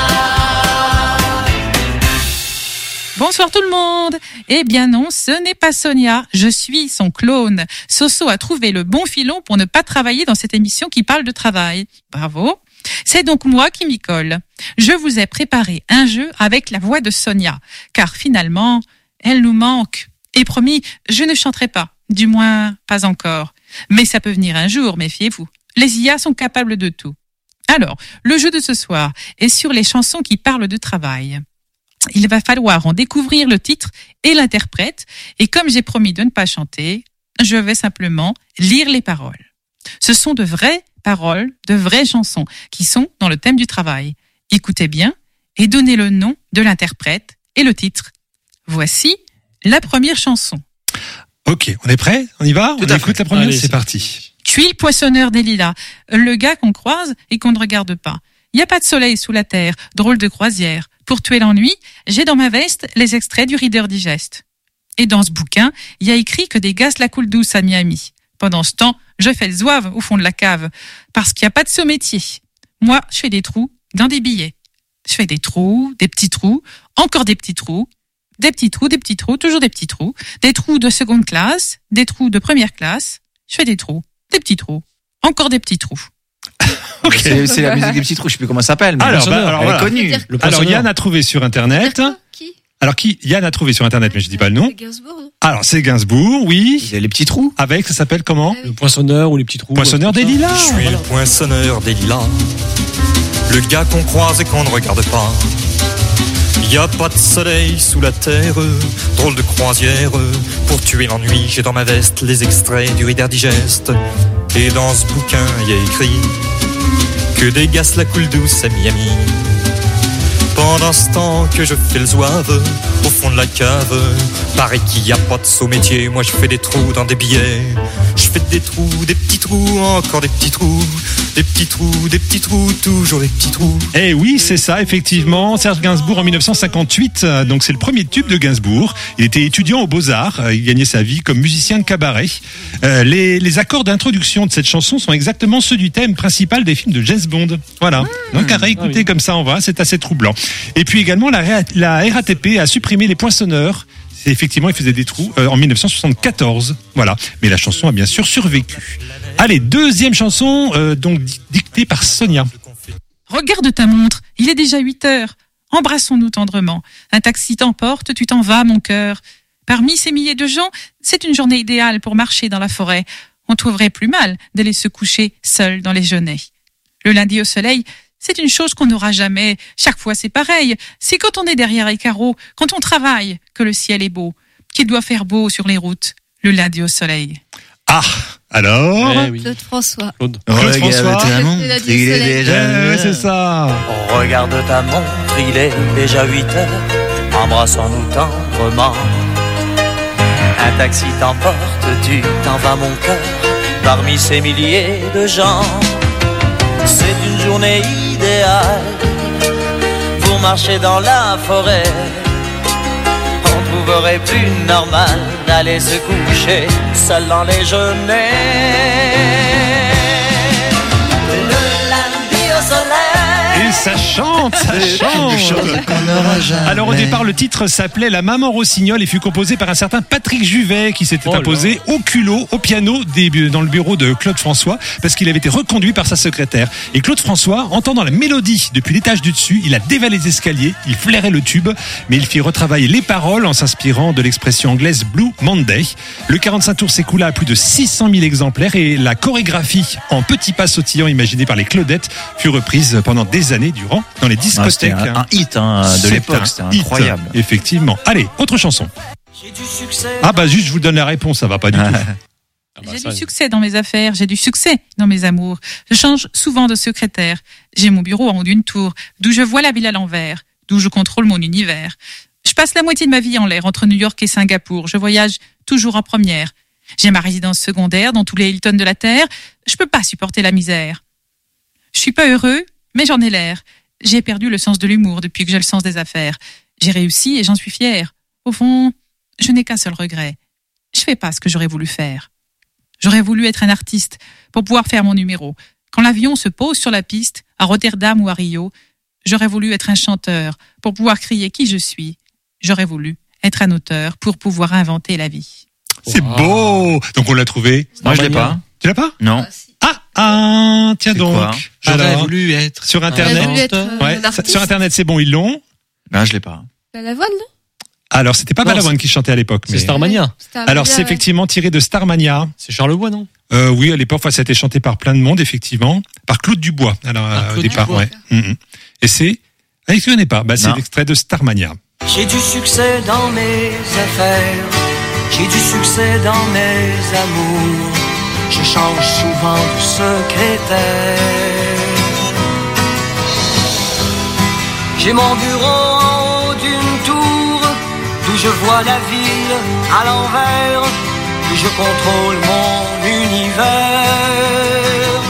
Bonsoir tout le monde. Eh bien non, ce n'est pas Sonia, je suis son clone. Soso a trouvé le bon filon pour ne pas travailler dans cette émission qui parle de travail. Bravo. C'est donc moi qui m'y colle. Je vous ai préparé un jeu avec la voix de Sonia, car finalement, elle nous manque. Et promis, je ne chanterai pas, du moins pas encore. Mais ça peut venir un jour, méfiez-vous. Les I A sont capables de tout. Alors, le jeu de ce soir est sur les chansons qui parlent de travail. Il va falloir en découvrir le titre et l'interprète, et comme j'ai promis de ne pas chanter, je vais simplement lire les paroles. Ce sont de vraies paroles, de vraies chansons, qui sont dans le thème du travail. Écoutez bien et donnez le nom de l'interprète et le titre. Voici la première chanson. Ok, on est prêt? On y va? Tout On à écoute fait. la première? Allez, C'est c'est parti. Tu es le poissonneur des lilas, le gars qu'on croise et qu'on ne regarde pas. Il n'y a pas de soleil sous la terre, drôle de croisière. Pour tuer l'ennui, j'ai dans ma veste les extraits du Reader Digest. Et dans ce bouquin, il y a écrit que des gaz la coule douce à Miami. Pendant ce temps, je fais le zouave au fond de la cave, parce qu'il n'y a pas de saut métier. Moi, je fais des trous dans des billets. Je fais des trous, des petits trous, encore des petits trous, des petits trous, des petits trous, toujours des petits trous, des trous de seconde classe, des trous de première classe. Je fais des trous. Des petits trous. Encore des petits trous. Okay. C'est, c'est la musique des petits trous, je sais plus comment ça s'appelle, mais alors, bah, alors, elle voilà. est connue. Alors Yann a trouvé sur internet. Qui Alors qui Yann a trouvé sur internet, mais je dis pas le nom. C'est Gainsbourg, non Alors c'est Gainsbourg, oui. Il y a les petits trous. Avec, ça s'appelle comment? Ah oui. Le poinçonneur ou les petits trous. Poinçonneur des lilas. Je suis le poinçonneur des lilas, le gars qu'on croise et qu'on ne regarde pas. Y a pas de soleil sous la terre, drôle de croisière. Pour tuer l'ennui, j'ai dans ma veste les extraits du Reader Digest. Et dans ce bouquin, y a écrit que des gaz la coule douce à Miami. Pendant ce temps que je fais le zouave au fond de la cave, paraît qu'il n'y a pas de saut métier. Moi je fais des trous dans des billets. Je fais des trous, des petits trous, encore des petits trous. Des petits trous, des petits trous, toujours des petits trous. Eh oui, c'est ça, effectivement. Serge Gainsbourg en dix-neuf cent cinquante-huit, donc c'est le premier tube de Gainsbourg. Il était étudiant aux Beaux-Arts, il gagnait sa vie comme musicien de cabaret. Euh, les, les accords d'introduction de cette chanson sont exactement ceux du thème principal des films de James Bond. Voilà. Donc à réécouter ah oui. comme ça en vrai, c'est assez troublant. Et puis également, la, la R A T P a supprimé les poinçonneurs. C'est effectivement, il faisait des trous euh, en dix-neuf cent soixante-quatorze. Voilà. Mais la chanson a bien sûr survécu. Allez, deuxième chanson, euh, donc dictée par Sonia. Regarde ta montre, il est déjà huit heures. Embrassons-nous tendrement. Un taxi t'emporte, tu t'en vas, mon cœur. Parmi ces milliers de gens, c'est une journée idéale pour marcher dans la forêt. On trouverait plus mal d'aller se coucher seul dans les genêts. Le lundi au soleil, c'est une chose qu'on n'aura jamais. Chaque fois, c'est pareil. C'est quand on est derrière les carreaux, quand on travaille, que le ciel est beau, qu'il doit faire beau sur les routes. Le lundi au soleil. Ah, alors Eh oui. Claude François. Claude. Claude François. ta montre, C'est il est soleil. déjà Eh, c'est ça. Regarde ta montre, il est déjà huit heures. Embrassons-nous tendrement. Un taxi t'emporte, tu t'en vas mon cœur. Parmi ces milliers de gens, c'est une journée idéale pour marcher dans la forêt. On trouverait plus normal d'aller se coucher seul dans les genêts. Le lundi au soleil. Et ça chante, ça chante. Alors au départ, le titre s'appelait La Maman Rossignol et fut composé par un certain Patrick Juvet qui s'était Oh là. imposé au culot, au piano, des- dans le bureau de Claude François parce qu'il avait été reconduit par sa secrétaire. Et Claude François, entendant la mélodie depuis l'étage du dessus, il a dévalé les escaliers, il flairait le tube, mais il fit retravailler les paroles en s'inspirant de l'expression anglaise Blue Monday. Le quarante-cinq tours s'écoula à plus de six cent mille exemplaires et la chorégraphie en petits pas sautillants imaginée par les Claudettes fut reprise pendant des années durant dans les Ah, c'était discothèques. un, un hit hein, de C'est l'époque, un c'était hit, incroyable. Effectivement. Allez, autre chanson. J'ai du succès. Ah bah juste, je vous donne la réponse, ça va pas du tout. Ah bah, J'ai ça, du succès dans mes affaires, j'ai du succès dans mes amours. Je change souvent de secrétaire. J'ai mon bureau en haut d'une tour, d'où je vois la ville à l'envers, d'où je contrôle mon univers. Je passe la moitié de ma vie en l'air entre New York et Singapour. Je voyage toujours en première. J'ai ma résidence secondaire dans tous les Hilton de la Terre. Je peux pas supporter la misère. Je suis pas heureux, mais j'en ai l'air. J'ai perdu le sens de l'humour depuis que j'ai le sens des affaires. J'ai réussi et j'en suis fière. Au fond, je n'ai qu'un seul regret. Je fais pas ce que j'aurais voulu faire. J'aurais voulu être un artiste pour pouvoir faire mon numéro. Quand l'avion se pose sur la piste, à Rotterdam ou à Rio, j'aurais voulu être un chanteur pour pouvoir crier qui je suis. J'aurais voulu être un auteur pour pouvoir inventer la vie. C'est Wow. beau. Donc on l'a trouvé. Moi, je l'ai pas. Tu l'as pas? Non. Ah, ah, tiens C'est donc. quoi J'aurais Alors, voulu être. sur Il internet. a voulu être euh, Ouais, un ça- artiste. sur internet c'est bon, ils l'ont. Ben, je l'ai pas. La Lavoine, non Alors c'était pas Non, Balavoine qui chantait à l'époque. C'est mais- Starmania. C'était un Alors média, c'est ouais. effectivement tiré de Starmania. C'est Charlebois, non? Euh, oui, à l'époque, enfin, ça a été chanté par plein de monde, effectivement, par Claude Dubois. Alors Par euh, au Claude départ, Dubois. ouais. Mhm. Et c'est, ah, tu connais pas. Bah, c'est Non. l'extrait de Starmania. J'ai du succès dans mes affaires, j'ai du succès dans mes amours. Je change souvent de secrétaire. J'ai mon bureau en haut d'une tour, d'où je vois la ville à l'envers, d'où je contrôle mon univers.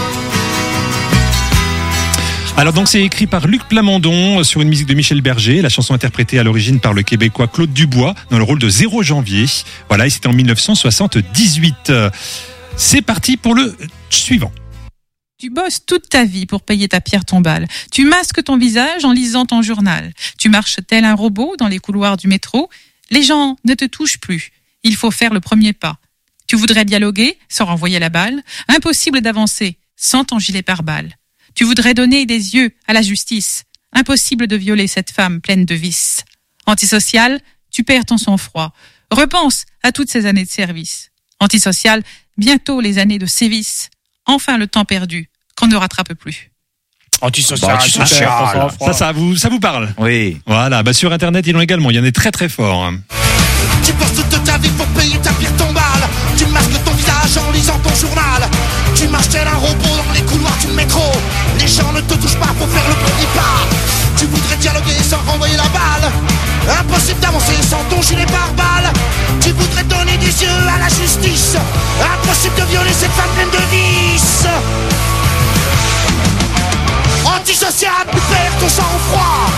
Alors donc c'est écrit par Luc Plamondon sur une musique de Michel Berger, la chanson interprétée à l'origine par le Québécois Claude Dubois dans le rôle de Zéro Janvier. Voilà, et c'était en dix-neuf cent soixante-dix-huit. C'est parti pour le suivant. Tu bosses toute ta vie pour payer ta pierre tombale. Tu masques ton visage en lisant ton journal. Tu marches tel un robot dans les couloirs du métro. Les gens ne te touchent plus. Il faut faire le premier pas. Tu voudrais dialoguer sans renvoyer la balle. Impossible d'avancer sans ton gilet pare-balles. Tu voudrais donner des yeux à la justice. Impossible de violer cette femme pleine de vices. Antisocial, tu perds ton sang-froid. Repense à toutes ces années de service. Antisocial, bientôt les années de sévices. Enfin le temps perdu, qu'on ne rattrape plus. Antisocial, Bah, antisocial. Ça, ça vous, ça vous parle? Oui. Voilà, bah sur Internet, ils l'ont également. Il y en a très très fort. Tu bosses toute ta vie pour payer ta pire tombale. Tu masques ton visage en lisant ton journal. Tu marches tel un robot dans les couloirs du métro. Les gens ne te touchent pas pour faire le premier pas. Tu voudrais dialoguer sans renvoyer la balle. Impossible d'avancer sans ton gilet pare-balles. Tu voudrais donner des yeux à la justice. Impossible de violer cette femme pleine de vices. Antisocial, tu perds ton sang-froid.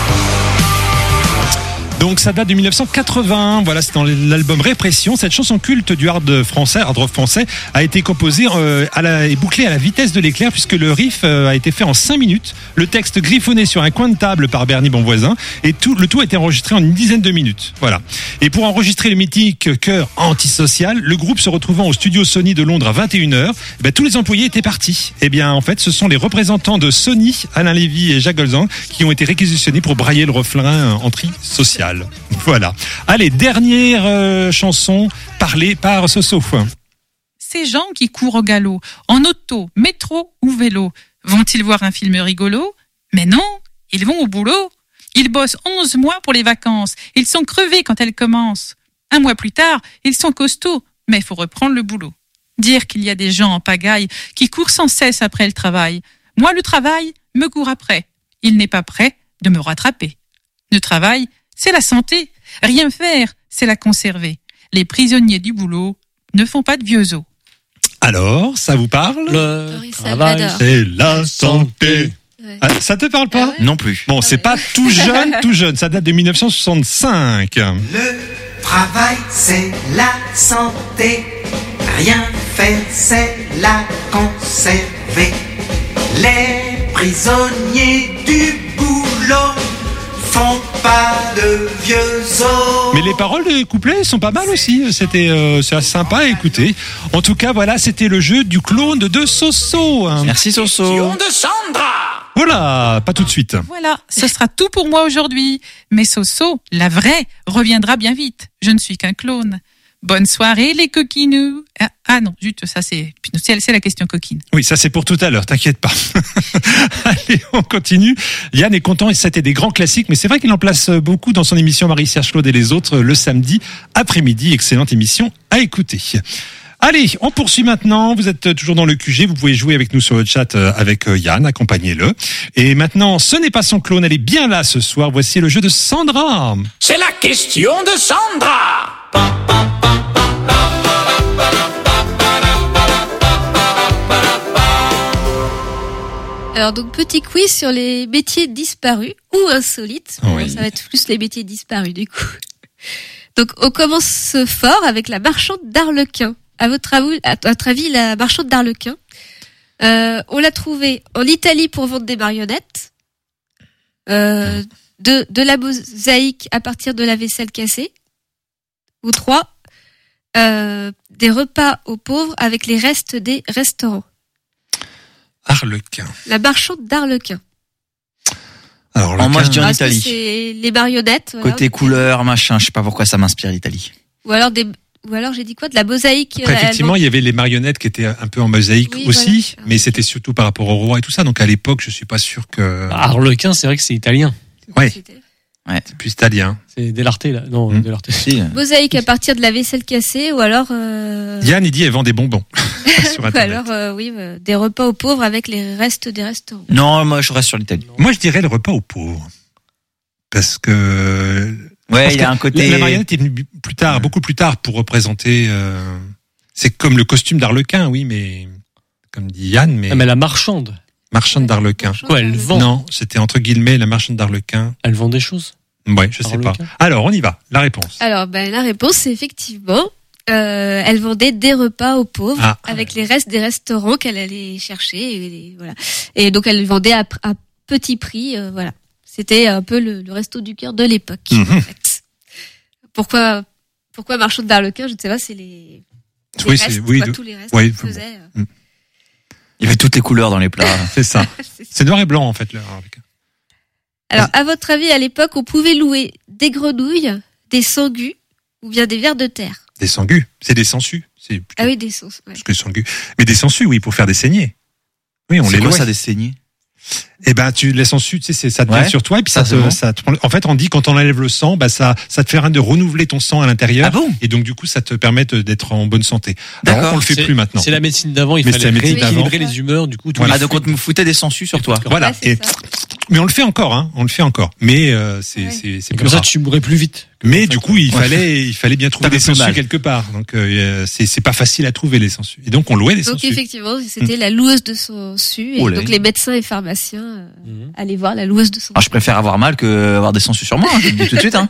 Donc ça date de mille neuf cent quatre-vingt-un, voilà, c'est dans l'album Répression. Cette chanson culte du hard français, hard rock français, a été composée euh, à la, et bouclée à la vitesse de l'éclair, puisque le riff euh, a été fait en cinq minutes, le texte griffonné sur un coin de table par Bernie Bonvoisin, et tout, le tout a été enregistré en une dizaine de minutes. Voilà. Et pour enregistrer le mythique chœur Antisocial, le groupe se retrouvant au studio Sony de Londres à vingt et une heures, eh bien, tous les employés étaient partis. Eh bien, en fait, ce sont les représentants de Sony, Alain Lévy et Jacques Golzan, qui ont été réquisitionnés pour brailler le refrain antisocial. Voilà. Allez, dernière euh, chanson parlée par Soso. Ces gens qui courent au galop, en auto, métro ou vélo, vont-ils voir un film rigolo? Mais non, ils vont au boulot. Ils bossent onze mois pour les vacances. Ils sont crevés quand elles commencent. Un mois plus tard, ils sont costauds, mais il faut reprendre le boulot. Dire qu'il y a des gens en pagaille qui courent sans cesse après le travail. Moi, le travail me court après. Il n'est pas prêt de me rattraper. Le travail, c'est la santé. Rien faire, c'est la conserver. Les prisonniers du boulot ne font pas de vieux os. Alors, ça vous parle? Le Boris travail, Salvador. C'est la santé. Ouais. Ah, ça te parle pas? Ah ouais. Non plus. Bon, c'est pas tout jeune, tout jeune. Ça date de mille neuf cent soixante-cinq. Le travail, c'est la santé. Rien faire, c'est la conserver. Les prisonniers du boulot font pas de vieux os. Mais les paroles des couplets sont pas mal aussi. C'était euh, c'est assez sympa à écouter. En tout cas, voilà, c'était le jeu du clone de Soso. Hein. Merci Soso. Question de Sandra. Voilà, pas tout de suite. Voilà, ce sera tout pour moi aujourd'hui. Mais Soso, la vraie, reviendra bien vite. Je ne suis qu'un clone. Bonne soirée les coquinous. Ah, ah non, zut, ça c'est c'est c'est la question coquine. Oui, ça c'est pour tout à l'heure, t'inquiète pas. Allez, on continue. Yann est content et c'était des grands classiques, mais c'est vrai qu'il en place beaucoup dans son émission Marie-Serge Claude et les autres le samedi après-midi. Excellente émission à écouter. Allez, on poursuit maintenant. Vous êtes toujours dans le Q G. Vous pouvez jouer avec nous sur le chat avec Yann. Accompagnez-le. Et maintenant, ce n'est pas son clone. Elle est bien là ce soir. Voici le jeu de Sandra. C'est la question de Sandra. Alors donc petit quiz sur les métiers disparus ou insolites. Oui. Ça va être plus les métiers disparus du coup. Donc on commence fort avec la marchande d'Arlequin. À votre avis, à votre avis la marchande d'Arlequin, euh, on l'a trouvée en Italie pour vendre des marionnettes, euh, de de la mosaïque à partir de la vaisselle cassée, ou trois, euh, des repas aux pauvres avec les restes des restaurants. Arlequin. La marchande d'Arlequin. Alors, Oh, moi je dis en Parce que Italie. c'est les marionnettes. Voilà. Côté couleur, machin, je sais pas pourquoi ça m'inspire l'Italie. Ou alors des, ou alors j'ai dit quoi, de la mosaïque. Après, euh, effectivement, il y avait les marionnettes qui étaient un peu en mosaïque Oui, aussi, voilà. mais c'était surtout par rapport au roi et tout ça. Donc à l'époque, je suis pas sûr que. Arlequin, c'est vrai que c'est italien. Ouais. C'était- C'est plus italien. C'est Delarte, là. Non, Hmm. Delarte. Si. Mosaïque à partir de la vaisselle cassée, ou alors. Euh... Yann, il dit, elle vend des bonbons sur ou Internet. alors, euh, oui, euh, des repas aux pauvres avec les restes des restaurants. Non, moi je reste sur l'Italie. Moi, je dirais le repas aux pauvres. Parce que. Ouais, parce il y a que un côté. La, la marionnette est venue plus tard, beaucoup plus tard, pour représenter. Euh... C'est comme le costume d'Arlequin, oui, mais. Comme dit Yann, mais. Ah, mais la marchande. Marchande d'Arlequin. Marchande Quoi, elle d'Arlequin. vend. Non, c'était entre guillemets la marchande d'Arlequin. Elle vend des choses. Ouais, je sais pas. Arlequin. Alors, on y va. La réponse. Alors, ben, la réponse, c'est effectivement, euh, elle vendait des repas aux pauvres Ah. avec les restes des restaurants qu'elle allait chercher. Et, les- voilà. Et donc, elle vendait à, à petit prix. Euh, voilà. C'était un peu le, le resto du cœur de l'époque. Mhm. En fait. Pourquoi, pourquoi marchande d'Arlequin? Je ne sais pas. C'est les, les Oui, restes, c'est oui, quoi, de- tous les restes oui, qu'on faisait. euh. Il y avait toutes les couleurs dans les plats. c'est ça. C'est noir et blanc en fait. Le... Alors, à votre avis, à l'époque, on pouvait louer des grenouilles, des sangus ou bien des vers de terre. Des sangus, c'est des sangsues. C'est plutôt Ah oui, des sauces. Ouais. plus que sangus. Mais des sangsues, oui, pour faire des saignées. Oui, on C'est les quoi louait. ça, des saignées? Eh ben, tu les sangsues, tu sais, c'est- ça te vient Ouais. sur toi et puis Ça, ça, c'est te, bon. ça te- en fait, on dit quand on enlève le sang, bah ça, ça te fait rien de renouveler ton sang à l'intérieur. Ah bon? Et donc du coup, ça te permet de- d'être en bonne santé. Alors, D'accord. on le fait C'est- plus maintenant. C'est la médecine d'avant, il Mais c'est fallait la médecine rééquilibrer d'avant. les humeurs, du coup. tous Voilà. Ah, les donc on flux. te foutait des sangsues sur toi. Voilà. Ouais, c'est et, ça. mais on le fait encore, hein. On le fait encore. Mais euh, c'est Ouais. c'est c'est Et plus comme ça, rare. tu mourrais plus vite. Mais du coup, il Ouais. fallait il fallait bien trouver T'avais des plus sangsues mal. quelque part. Donc euh, c'est c'est pas facile à trouver les sangsues. Et donc on louait les Donc, sangsues. effectivement, c'était la loueuse de sangus. Et Olé. donc, les médecins et pharmaciens euh, Mhm. allaient voir la loueuse de sangus. Ah, je préfère avoir mal que avoir des sangsues sur moi, hein, je le dis tout de suite, hein.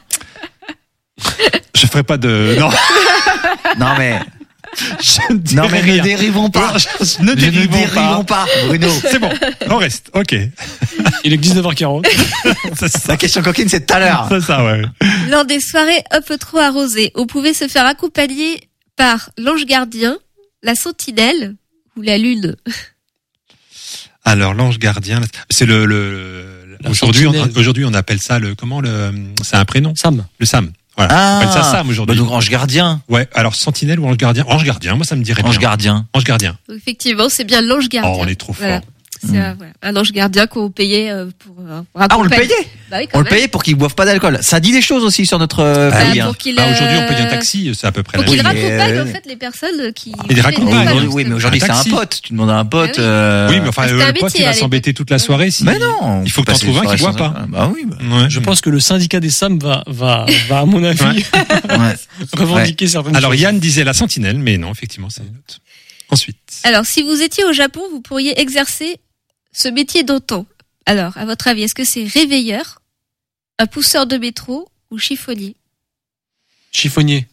Je ferai pas de non. Non, mais, Je ne dirai non, mais ne rien. dérivons pas. Je ne Ne dérivons dérivons pas. pas, Bruno. C'est bon, on reste. Ok. Il est que dix-neuf heures quarante. C'est ça. La question coquine, c'est tout à l'heure. C'est ça, ouais. Lors des soirées un peu trop arrosées, on pouvait se faire accompagner par l'ange gardien, la sentinelle ou la lune. Alors l'ange gardien, c'est le, le La aujourd'hui on, sentinelle. aujourd'hui on appelle ça le comment le c'est un prénom Sam. le Sam. Voilà. Ah. On appelle ça Sam Bah, aujourd'hui. donc, ange gardien. Ouais, alors sentinelle ou ange gardien? Ange gardien, moi ça me dirait Ange bien. gardien. Ange gardien. Donc, effectivement, c'est bien l'ange gardien. Oh, on est trop Voilà. fort. C'est un, voilà, un ange gardien qu'on payait euh, pour, euh, pour Ah, on le accompagner. payait? Bah oui, quand On le même. payait pour qu'ils boivent pas d'alcool. Ça dit des choses aussi sur notre euh, Bah, pays, hein. pour qu'il, Ah, aujourd'hui on euh, paye un taxi, c'est à peu près Pour la qu'il même. Oui, mais, raccompagne euh, en fait les personnes qui. Il font raccompagne, les Oui, écoles, aujourd'hui, oui, mais aujourd'hui Un c'est un taxi. pote. Tu demandes à un pote. Ah oui. euh, Oui, mais enfin C'était euh, un le pote métier il va à s'embêter l'époque. toute la soirée si. Mais non. Il faut que passer t'en trouves un les qui soirées boit sans pas. alcool. Bah oui. Bah. Ouais. Je pense que le syndicat des Sam va, va, va à mon avis, Ouais. revendiquer certaines Alors choses. Yann disait la sentinelle, mais non, effectivement c'est une autre. Ensuite. Alors, si vous étiez au Japon, vous pourriez exercer ce métier d'antan. Alors, à votre avis, est-ce que c'est réveilleur, un pousseur de métro ou chiffonnier? Chiffonnier.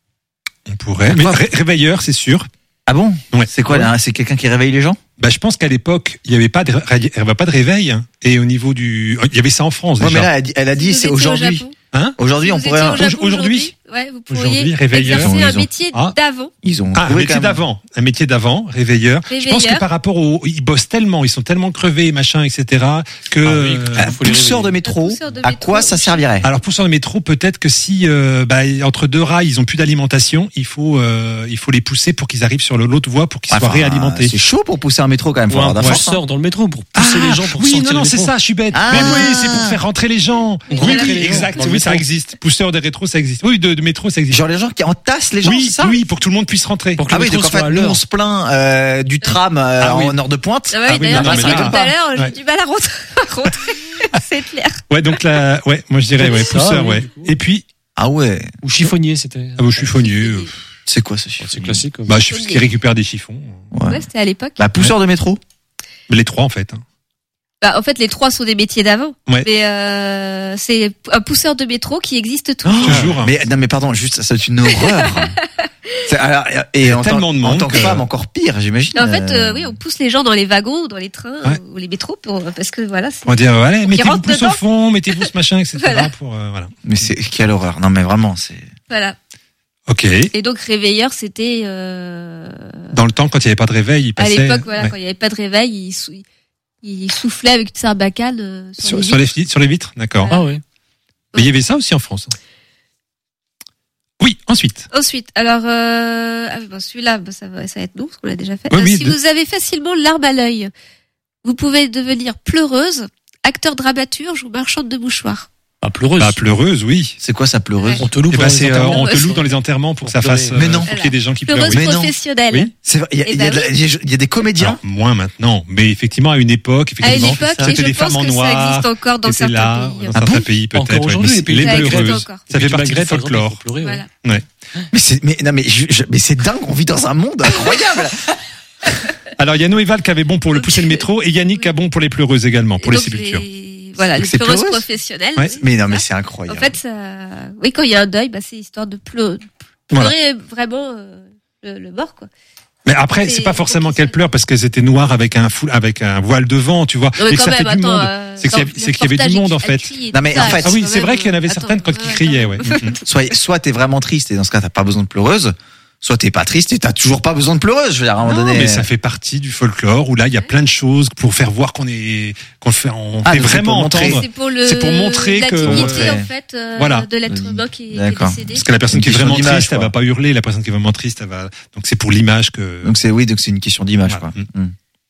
On pourrait. Mais ré- réveilleur, c'est sûr. Ah bon? Ouais. C'est quoi, là? C'est quelqu'un qui réveille les gens? Bah, je pense qu'à l'époque, il n'y avait pas de, ré- il y avait pas de réveil. hein. Et au niveau du, il y avait ça en France Ouais, déjà. mais là, elle a dit, elle a dit, Si c'est vous étiez au aujourd'hui. Japon, Hein Aujourd'hui, si on vous pourrait, étiez au Japon aujourd'hui, ouais, vous aujourd'hui, pourriez réveilleur. exercer Ils un ont- métier Ah. d'avant. ils ont Ah, un trouvé métier quand même- d'avant, un métier d'avant, réveilleur. Je pense Réveilleur. que par rapport au, ils bossent tellement, ils sont tellement crevés, machin, et cetera, que. Ah oui, euh, Un faut les pousseur de réveiller. métro, Un pousseur de à métro. quoi ça servirait? alors pousseur de métro, peut-être que si euh, bah, entre deux rails, ils ont plus d'alimentation, il faut euh, il faut les pousser pour qu'ils arrivent sur le- l'autre voie pour qu'ils Enfin, soient réalimentés. C'est chaud pour pousser un métro quand même. Faut Ou un avoir de la force, pousseur hein. dans le métro pour pousser les gens pour oui, sortir non, non, le c'est métro. ça, je suis bête. Ah. Mais oui, c'est pour faire rentrer les gens. Oui, Oui, voilà. oui, exact. Dans le Oui, ça métro. existe. Pousseur de rétro, ça existe. Oui, de, de métro, ça existe. Genre les gens qui entassent les gens, oui, c'est ça? oui, pour que tout le monde puisse rentrer. Pour que Ah le oui, métro donc en soit fait, à nous l'heure. on se plaint euh, du tram euh, Ah oui. en heure de pointe. Ah bah oui, Ah oui, d'ailleurs, non, moi, mais c'est là- tout à l'heure, Ouais. j'ai du mal à rentrer. à rentrer. C'est clair. Ouais, donc là, ouais, moi je dirais, ouais, Ça, pousseur, oui, ouais. du coup. Et puis, Ah ouais, Ou chiffonnier, c'était. ah, bah, chiffonnier. euh, c'est quoi ce chiffre? C'est classique. quoi. Bah, je suis qui récupère des chiffons. Ouais. Ouais, c'était à l'époque. Bah, pousseur de métro. Les trois, en fait. hein. Bah, en fait, les trois sont des métiers d'avant. Ouais. Mais euh, c'est un pousseur de métro qui existe toujours. Toujours. hein. Mais non, mais pardon, juste, c'est une horreur. C'est- alors, et en tellement tant, de en monde tant que que- femme, encore pire, j'imagine. En fait, Euh, euh, oui, on pousse les gens dans les wagons, dans les trains Ouais. ou les métros pour, parce que voilà. c'est- On va dire, euh, allez, mettez-vous rentre plus au dedans. fond, mettez-vous ce machin, et cetera. Voilà. Pour, euh, voilà. Mais c'est quelle horreur. Non, mais vraiment, c'est. Voilà. Ok. Et donc réveilleur, c'était euh, Dans le temps, quand il n'y avait pas de réveil, il à passait. l'époque, voilà, ouais. quand il n'y avait pas de réveil, il, sou- il soufflait avec une sarbacane euh, sur, Sur, les sur les, vitres. fi- sur les vitres, d'accord. Ah ouais. Mais il y avait ça aussi en France. Oui, ensuite. Ensuite, alors euh, ah, bon, celui-là, bah, ça, va, ça va être nous, parce qu'on l'a déjà fait. Oui, Euh, oui, si de- vous avez facilement l'arme à l'œil, vous pouvez devenir pleureuse, acteur dramaturge ou marchande de mouchoirs. Ah, pleureuse. Bah, pleureuse, oui. C'est quoi ça, pleureuse? On te loue Eh pendant ben, les c'est, euh, enterrements. on te loue dans les enterrements pour que ça pleurer. fasse. Mais non. Faut qu'il y ait des gens qui pleurent. Pleureuse Oui. Mais non. professionnelle. Oui. C'est vrai, il y a, Eh il y a ben de la- il y a des comédiens. Alors, moins maintenant, mais effectivement à une époque, À une effectivement, époque, et c'était je des pense femmes en que ça noir. existe encore dans qui étaient certains là, pays. dans Ah certains bon pays peut-être. Encore ouais, aujourd'hui, mais les pays les Ça existe pleureuses, encore. ça fait partie du Maghreb, par exemple, folklore. il faut pleurer, ouais. Voilà. Mais c'est, mais non, mais je, je- mais c'est dingue. On vit dans un monde incroyable. Alors il y a Noéval qui avait bon pour le pousser le métro et Yannick qui a bon pour les pleureuses également, pour Et les donc, sépultures. les- Voilà, Donc les c'est pleureuses pleureuse professionnelles. Ouais. oui, Mais c'est non, mais ça. c'est incroyable. En fait, ça... oui, quand il y a un deuil, bah, c'est histoire de pleu- Voilà. pleurer vraiment euh, le, le mort, quoi. Mais après, c'est C'est pas forcément compliqué. qu'elles pleurent parce qu'elles étaient noires avec un fou, avec un voile devant, tu vois. Non, mais Et que quand ça même, fait du attends, monde. euh, C'est qu'il y dans avait- le c'est qu'il y avait du reportage, monde en elle fait. crie et Non, tout mais ça, en fait- c'est Ah oui, quand c'est même, vrai qu'il y en avait euh, certaines attends, quand qui ouais, criaient, quand ouais. même. Mhm. Soit, soit t'es vraiment triste et dans ce cas t'as pas besoin de pleureuse, soit t'es pas triste et t'as toujours pas besoin de pleureuse. Je veux dire, à un moment Non, donné. mais ça fait partie du folklore où là il y a plein de choses pour faire voir qu'on est qu'on fait on Ah, fait donc c'est vraiment pour montrer. entendre. C'est pour le. C'est pour montrer que- la dignité, Ouais. en fait, euh, Voilà. de l'être humain qui, qui est D'accord. décédé. Parce que la personne Une qui est question vraiment d'image, triste, elle quoi. va pas hurler. La personne qui est vraiment triste, elle va. Donc c'est pour l'image que. Donc c'est oui, donc c'est une question d'image, Voilà. quoi. Mm. Mm.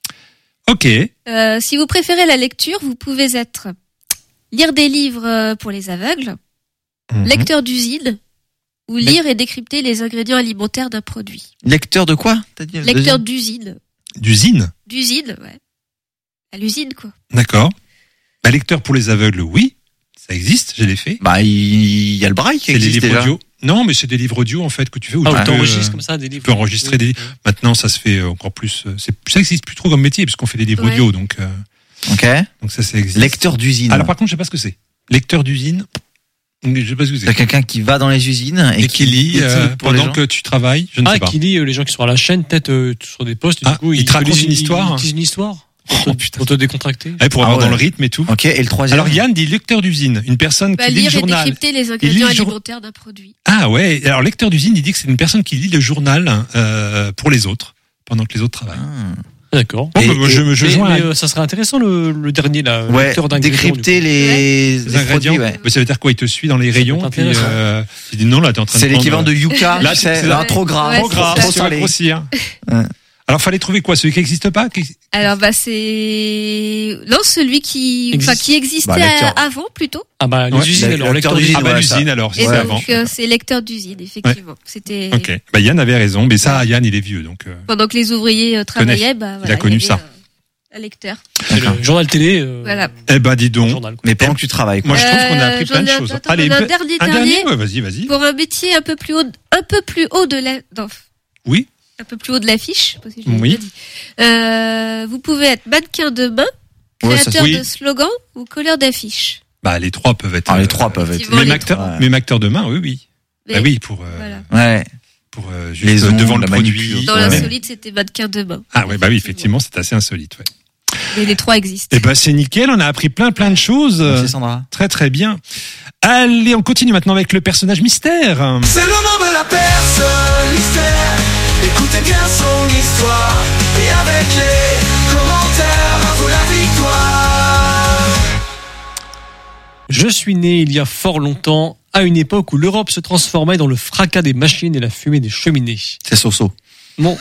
Ok. Euh, si vous préférez la lecture, vous pouvez être lire des livres euh, pour les aveugles, Mhm. lecteur d'usine, ou lire et décrypter les ingrédients alimentaires d'un produit. Lecteur de quoi t'as dit? Lecteur d'usine. D'usine. D'usine, ouais. À l'usine, quoi. D'accord. Bah, lecteur pour les aveugles, oui, ça existe, je l'ai fait. Bah il y a le braille qui C'est des existe livres déjà. audio. Non, mais c'est des livres audio en fait que tu fais. Où Ah, tu on peux, t'enregistre euh, comme ça des livres. Tu peux enregistrer des livres. Maintenant, ça se fait encore plus. euh, C'est, ça existe plus trop comme métier puisqu'on fait des livres Ouais. audio, donc euh, Ok. donc ça, ça existe. Lecteur d'usine. Alors par contre, je sais pas ce que c'est. Lecteur d'usine. Je sais pas ce que c'est. C'est quelqu'un qui va dans les usines et, Et qui lit écrit euh, pour les pendant gens. que tu travailles. Je ne Ah, sais pas. qui lit euh, les gens qui sont à la chaîne, peut-être euh, sur des postes. Ah, du coup, il te te raconte lisent- une histoire. Ils te disent une histoire. Pour Oh, te- putain. Pour te décontracter. Ouais, pour Ah avoir ouais. dans le rythme et tout. Ok. Et le troisième. Alors Yann dit lecteur d'usine, une personne Bah, qui lit le lire et journal. décrypter les ingrédients le jour- alimentaires d'un produit. Ah ouais. Alors lecteur d'usine, il dit que c'est une personne qui lit le journal euh, pour les autres pendant que les autres travaillent. Ah. D'accord. Bon, Et- bah, moi, je, je mais, joins mais, à- euh, ça serait intéressant le, le dernier là. Ouais. lecteur d'ingrédients, Décrypter du coup. les, les les ingrédients. produits, ouais. Mais ça veut dire quoi? Il te suit dans les Ça rayons. peut être Puis, intéressant. euh, il dit non là, t'es en train de C'est l'équivalent prendre, de Yuka. Là, tu c'est- sais, c'est là, ça. trop gras, Ouais, trop gras, c'est ça. trop ça va salé. grossir. Ouais. Alors fallait trouver quoi? Celui qui n'existe pas? Qui- Alors bah c'est non celui qui Existe. enfin qui existait Bah, lecteur. à- avant plutôt. Ah bah les Ouais. usines Le- alors lecteur lecteur d'usine, d'usine. Ah bah ouais, l'usine ça. alors, Et c'est Ouais. avant. donc euh, c'est lecteur d'usine effectivement. C'était Ok. Bah Yann avait raison, mais ça Yann il est vieux donc. euh, pendant que les ouvriers euh, travaillaient, bah voilà, a connu il y avait, ça. euh, un lecteur. C'est le journal télé. euh, Voilà. Eh ben dis donc. journal, quoi. Mais pendant que tu travailles, quoi. Moi je trouve qu'on a Euh, appris j'en plein de ai- choses. attends, Allez, j'en ai un pe- dernier, un dernier. dernier, ouais, vas-y, vas-y. Pour un métier un peu plus haut, un peu plus haut de la, non, Oui. un peu plus haut de l'affiche, parce que je l'ai Oui. déjà dit. Euh, vous pouvez être mannequin de main, Ouais, ça, créateur oui. de slogans ou colleur d'affiches. Bah les trois peuvent être. Ah, euh, les trois peuvent être. effectivement, Même les acteur, trois. même acteur de main, oui, oui. Mais- Bah oui, pour euh, Voilà. Ouais. pour euh, juste Les euh, ondes, devant le la produit. manipule. Dans Ouais. l'insolite, c'était mannequin de main. Ah ouais, bah oui, effectivement, c'est assez insolite. Ouais. Mais les trois existent. Eh ben c'est nickel, on a appris plein plein de choses. Merci Sandra. Très très bien. Allez, on continue maintenant avec le personnage mystère. C'est le nom de la personne mystère. Écoutez bien son histoire. Et avec les commentaires, à vous la victoire. Je suis né il y a fort longtemps, à une époque où l'Europe se transformait dans le fracas des machines et la fumée des cheminées. C'est Soso. Mon,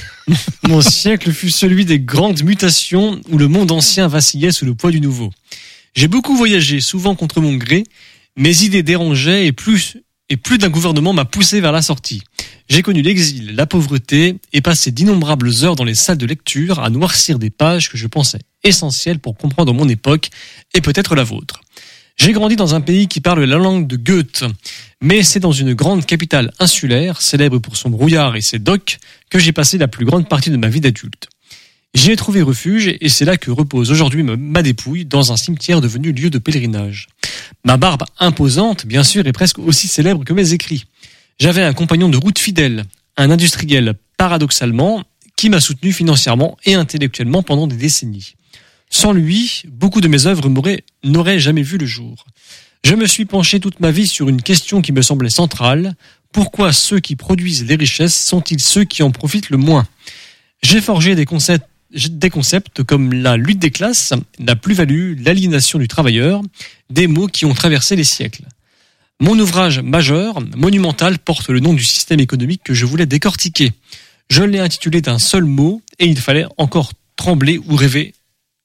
mon siècle fut celui des grandes mutations où le monde ancien vacillait sous le poids du nouveau. J'ai beaucoup voyagé, souvent contre mon gré, mes idées dérangeaient et plus, et plus d'un gouvernement m'a poussé vers la sortie. J'ai connu l'exil, la pauvreté et passé d'innombrables heures dans les salles de lecture à noircir des pages que je pensais essentielles pour comprendre mon époque et peut-être la vôtre. J'ai grandi dans un pays qui parle la langue de Goethe, mais c'est dans une grande capitale insulaire, célèbre pour son brouillard et ses docks, que j'ai passé la plus grande partie de ma vie d'adulte. J'y ai trouvé refuge et c'est là que repose aujourd'hui ma dépouille dans un cimetière devenu lieu de pèlerinage. Ma barbe imposante, bien sûr, est presque aussi célèbre que mes écrits. J'avais un compagnon de route fidèle, un industriel paradoxalement, qui m'a soutenu financièrement et intellectuellement pendant des décennies. Sans lui, beaucoup de mes œuvres m'auraient- n'auraient jamais vu le jour. Je me suis penché toute ma vie sur une question qui me semblait centrale. Pourquoi ceux qui produisent les richesses sont-ils ceux qui en profitent le moins ? J'ai forgé des concepts, des concepts comme la lutte des classes, la plus-value, l'aliénation du travailleur, des mots qui ont traversé les siècles. Mon ouvrage majeur, monumental, porte le nom du système économique que je voulais décortiquer. Je l'ai intitulé d'un seul mot et il fallait encore trembler ou rêver. Hein ?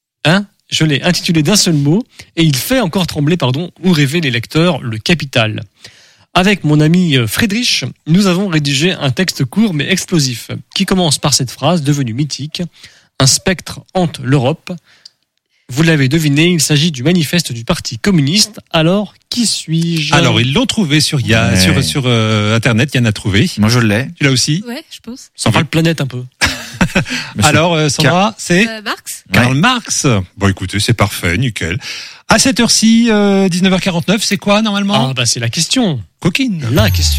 Je l'ai intitulé d'un seul mot et il fait encore trembler, pardon, ou rêver les lecteurs, le capital. Avec mon ami Friedrich, nous avons rédigé un texte court mais explosif qui commence par cette phrase devenue mythique. Un spectre hante l'Europe. Vous l'avez deviné, il s'agit du manifeste du Parti communiste. Alors, qui suis-je ? Alors ils l'ont trouvé sur Ya- Ouais. sur sur euh, internet, Yann a trouvé. Moi je l'ai. Tu l'as aussi. Ouais, je pense. Ça parle planète un peu. Alors euh, Sandra, c'est Euh, Marx. Karl Marx. Bon écoutez, c'est parfait, nickel. À cette heure-ci, euh, dix-neuf heures quarante-neuf, c'est quoi normalement ? Ah bah c'est la question. Coquine. La question.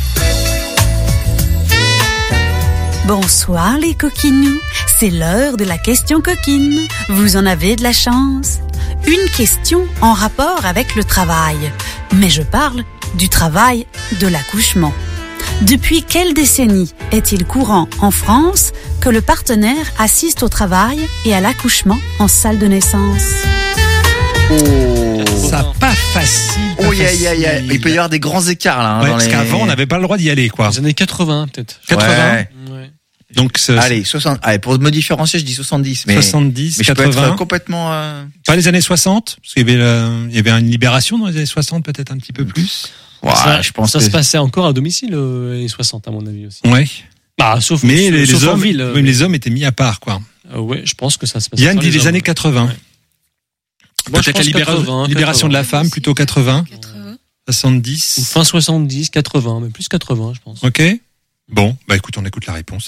Bonsoir les coquinous, c'est l'heure de la question coquine. Vous en avez de la chance. Une question en rapport avec le travail. Mais je parle du travail de l'accouchement. Depuis quelle décennie est-il courant en France que le partenaire assiste au travail et à l'accouchement en salle de naissance? Oh. Ça pas facile. Pas Oh, yeah, facile. yeah, yeah. Il peut y avoir des grands écarts là. Hein, Ouais, dans parce les... qu'avant, on n'avait pas le droit d'y aller, quoi. Les années quatre-vingts, peut-être. quatre-vingts. Ouais. Ouais. Donc, ce- Allez, soixante. Allez, pour me différencier, je dis soixante-dix. Mais, soixante-dix, mais je peux quatre-vingts. être complètement. Euh... Pas les années soixante, parce qu'il y avait, euh, il y avait une libération dans les années soixante, peut-être un petit peu plus. Ouais, ça, je pense ça que se passait encore à domicile, euh, les années soixante, à mon avis aussi. Ouais. Bah, sauf, Mais sauf, les, sauf les en hommes, ville. euh, oui, mais les hommes étaient mis à part, quoi. euh, ouais, je pense que ça se passait. Yann sans dit les hommes. années quatre-vingts. Ouais. Moi, je Peut-être la pense libéra- quatre-vingts, libération de la quatre-vingts. femme, plutôt quatre-vingts. quatre-vingts. soixante-dix. Ou fin soixante-dix, quatre-vingts, mais plus quatre-vingts, je pense. Ok. Bon, bah écoute, on écoute la réponse.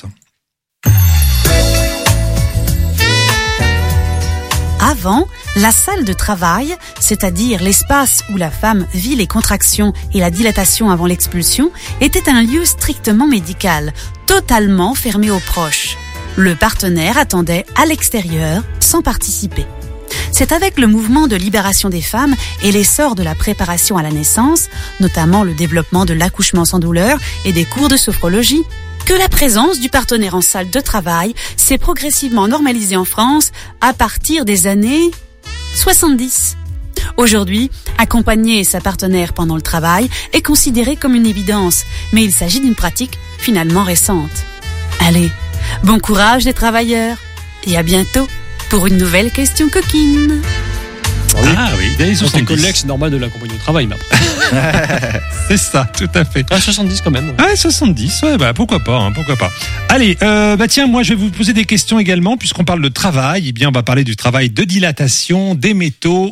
Avant, la salle de travail, c'est-à-dire l'espace où la femme vit les contractions et la dilatation avant l'expulsion, était un lieu strictement médical, totalement fermé aux proches. Le partenaire attendait à l'extérieur sans participer. C'est avec le mouvement de libération des femmes et l'essor de la préparation à la naissance, notamment le développement de l'accouchement sans douleur et des cours de sophrologie, que la présence du partenaire en salle de travail s'est progressivement normalisée en France à partir des années soixante-dix. Aujourd'hui, accompagner sa partenaire pendant le travail est considéré comme une évidence, mais il s'agit d'une pratique finalement récente. Allez, bon courage les travailleurs et à bientôt pour une nouvelle question coquine. Ah oui, dès les Quand t'es soixante-dix. collègue, c'est normal de l'accompagner au travail, mais après. C'est ça, tout à fait. Ah, soixante-dix quand même. Ouais, soixante-dix, ouais, bah pourquoi pas, hein, pourquoi pas. Allez, euh, bah tiens, moi je vais vous poser des questions également, puisqu'on parle de travail. Eh bien, on va parler du travail de dilatation, des métaux.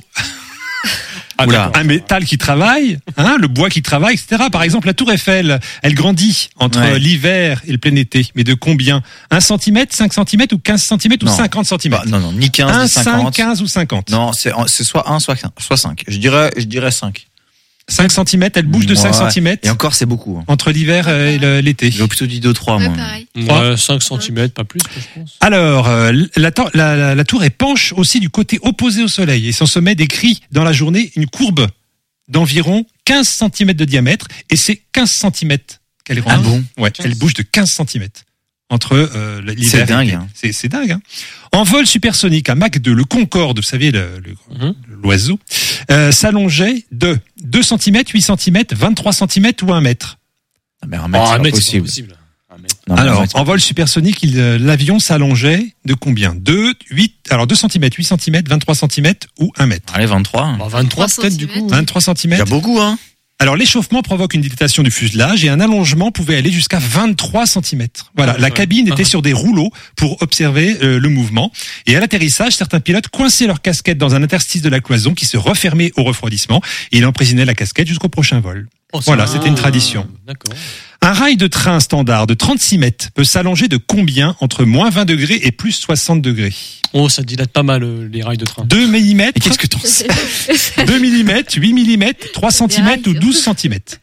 Ah, Oula, d'accord. un métal qui travaille, hein, le bois qui travaille, et cetera. Par exemple, la tour Eiffel, elle grandit entre Ouais. l'hiver et le plein été. Mais de combien? un centimètre, cinq centimètres ou quinze centimètres ou Non. cinquante centimètres? Bah, non, non, ni quinze, un, ni cinq, cinquante. quinze ou cinquante? Non, c'est, c'est soit un, soit, soit cinq. Je dirais, je dirais cinq. cinq centimètres, elle bouge de Ouais. cinq centimètres Et encore, c'est beaucoup. Hein. entre l'hiver et le- l'été. J'aurais plutôt dit deux, trois, Ouais, moi. pareil. Ouais, cinq centimètres, pas plus, je pense. Alors, euh, la, tor- la, la, la tour est penche aussi du côté opposé au soleil et son sommet décrit dans la journée une courbe d'environ quinze centimètres de diamètre et c'est quinze centimètres qu'elle est Ah ronde. bon? Ouais, elle bouge de quinze centimètres entre euh, l'hiver. C'est et dingue, l'été. hein. C'est, c'est dingue. Hein. En vol supersonique, un Mach deux, le Concorde, vous savez, le, le- Mhm. l'oiseau, euh, s'allongeait de deux centimètres, huit centimètres, vingt-trois centimètres ou un mètre. Ah, mais un mètre, Oh, c'est un pas mètre, c'est pas possible. possible. Un mètre. Non, mais un Alors, mètre, en vol supersonique, il, euh, l'avion s'allongeait de combien? deux, huit, alors deux centimètres, huit centimètres, vingt-trois centimètres ou un mètre. Allez, vingt-trois. Bah, vingt-trois, trois peut-être, du coup. vingt-trois Il y a centimètres. beaucoup, hein. Alors, l'échauffement provoque une dilatation du fuselage et un allongement pouvait aller jusqu'à vingt-trois centimètres. Voilà, Ah, la ouais. cabine était Ah. sur des rouleaux pour observer euh, le mouvement. Et à l'atterrissage, certains pilotes coinçaient leur casquette dans un interstice de la cloison qui se refermait au refroidissement et il emprisonnait la casquette jusqu'au prochain vol. Oh, c'est Voilà, un- c'était une tradition. D'accord. Un rail de train standard de trente-six mètres peut s'allonger de combien entre moins vingt degrés et plus soixante degrés? Oh, ça dilate pas mal, euh, les rails de train. deux millimètres, Et qu'est-ce que t'en sais? deux millimètres, huit millimètres, trois centimètres ou douze centimètres?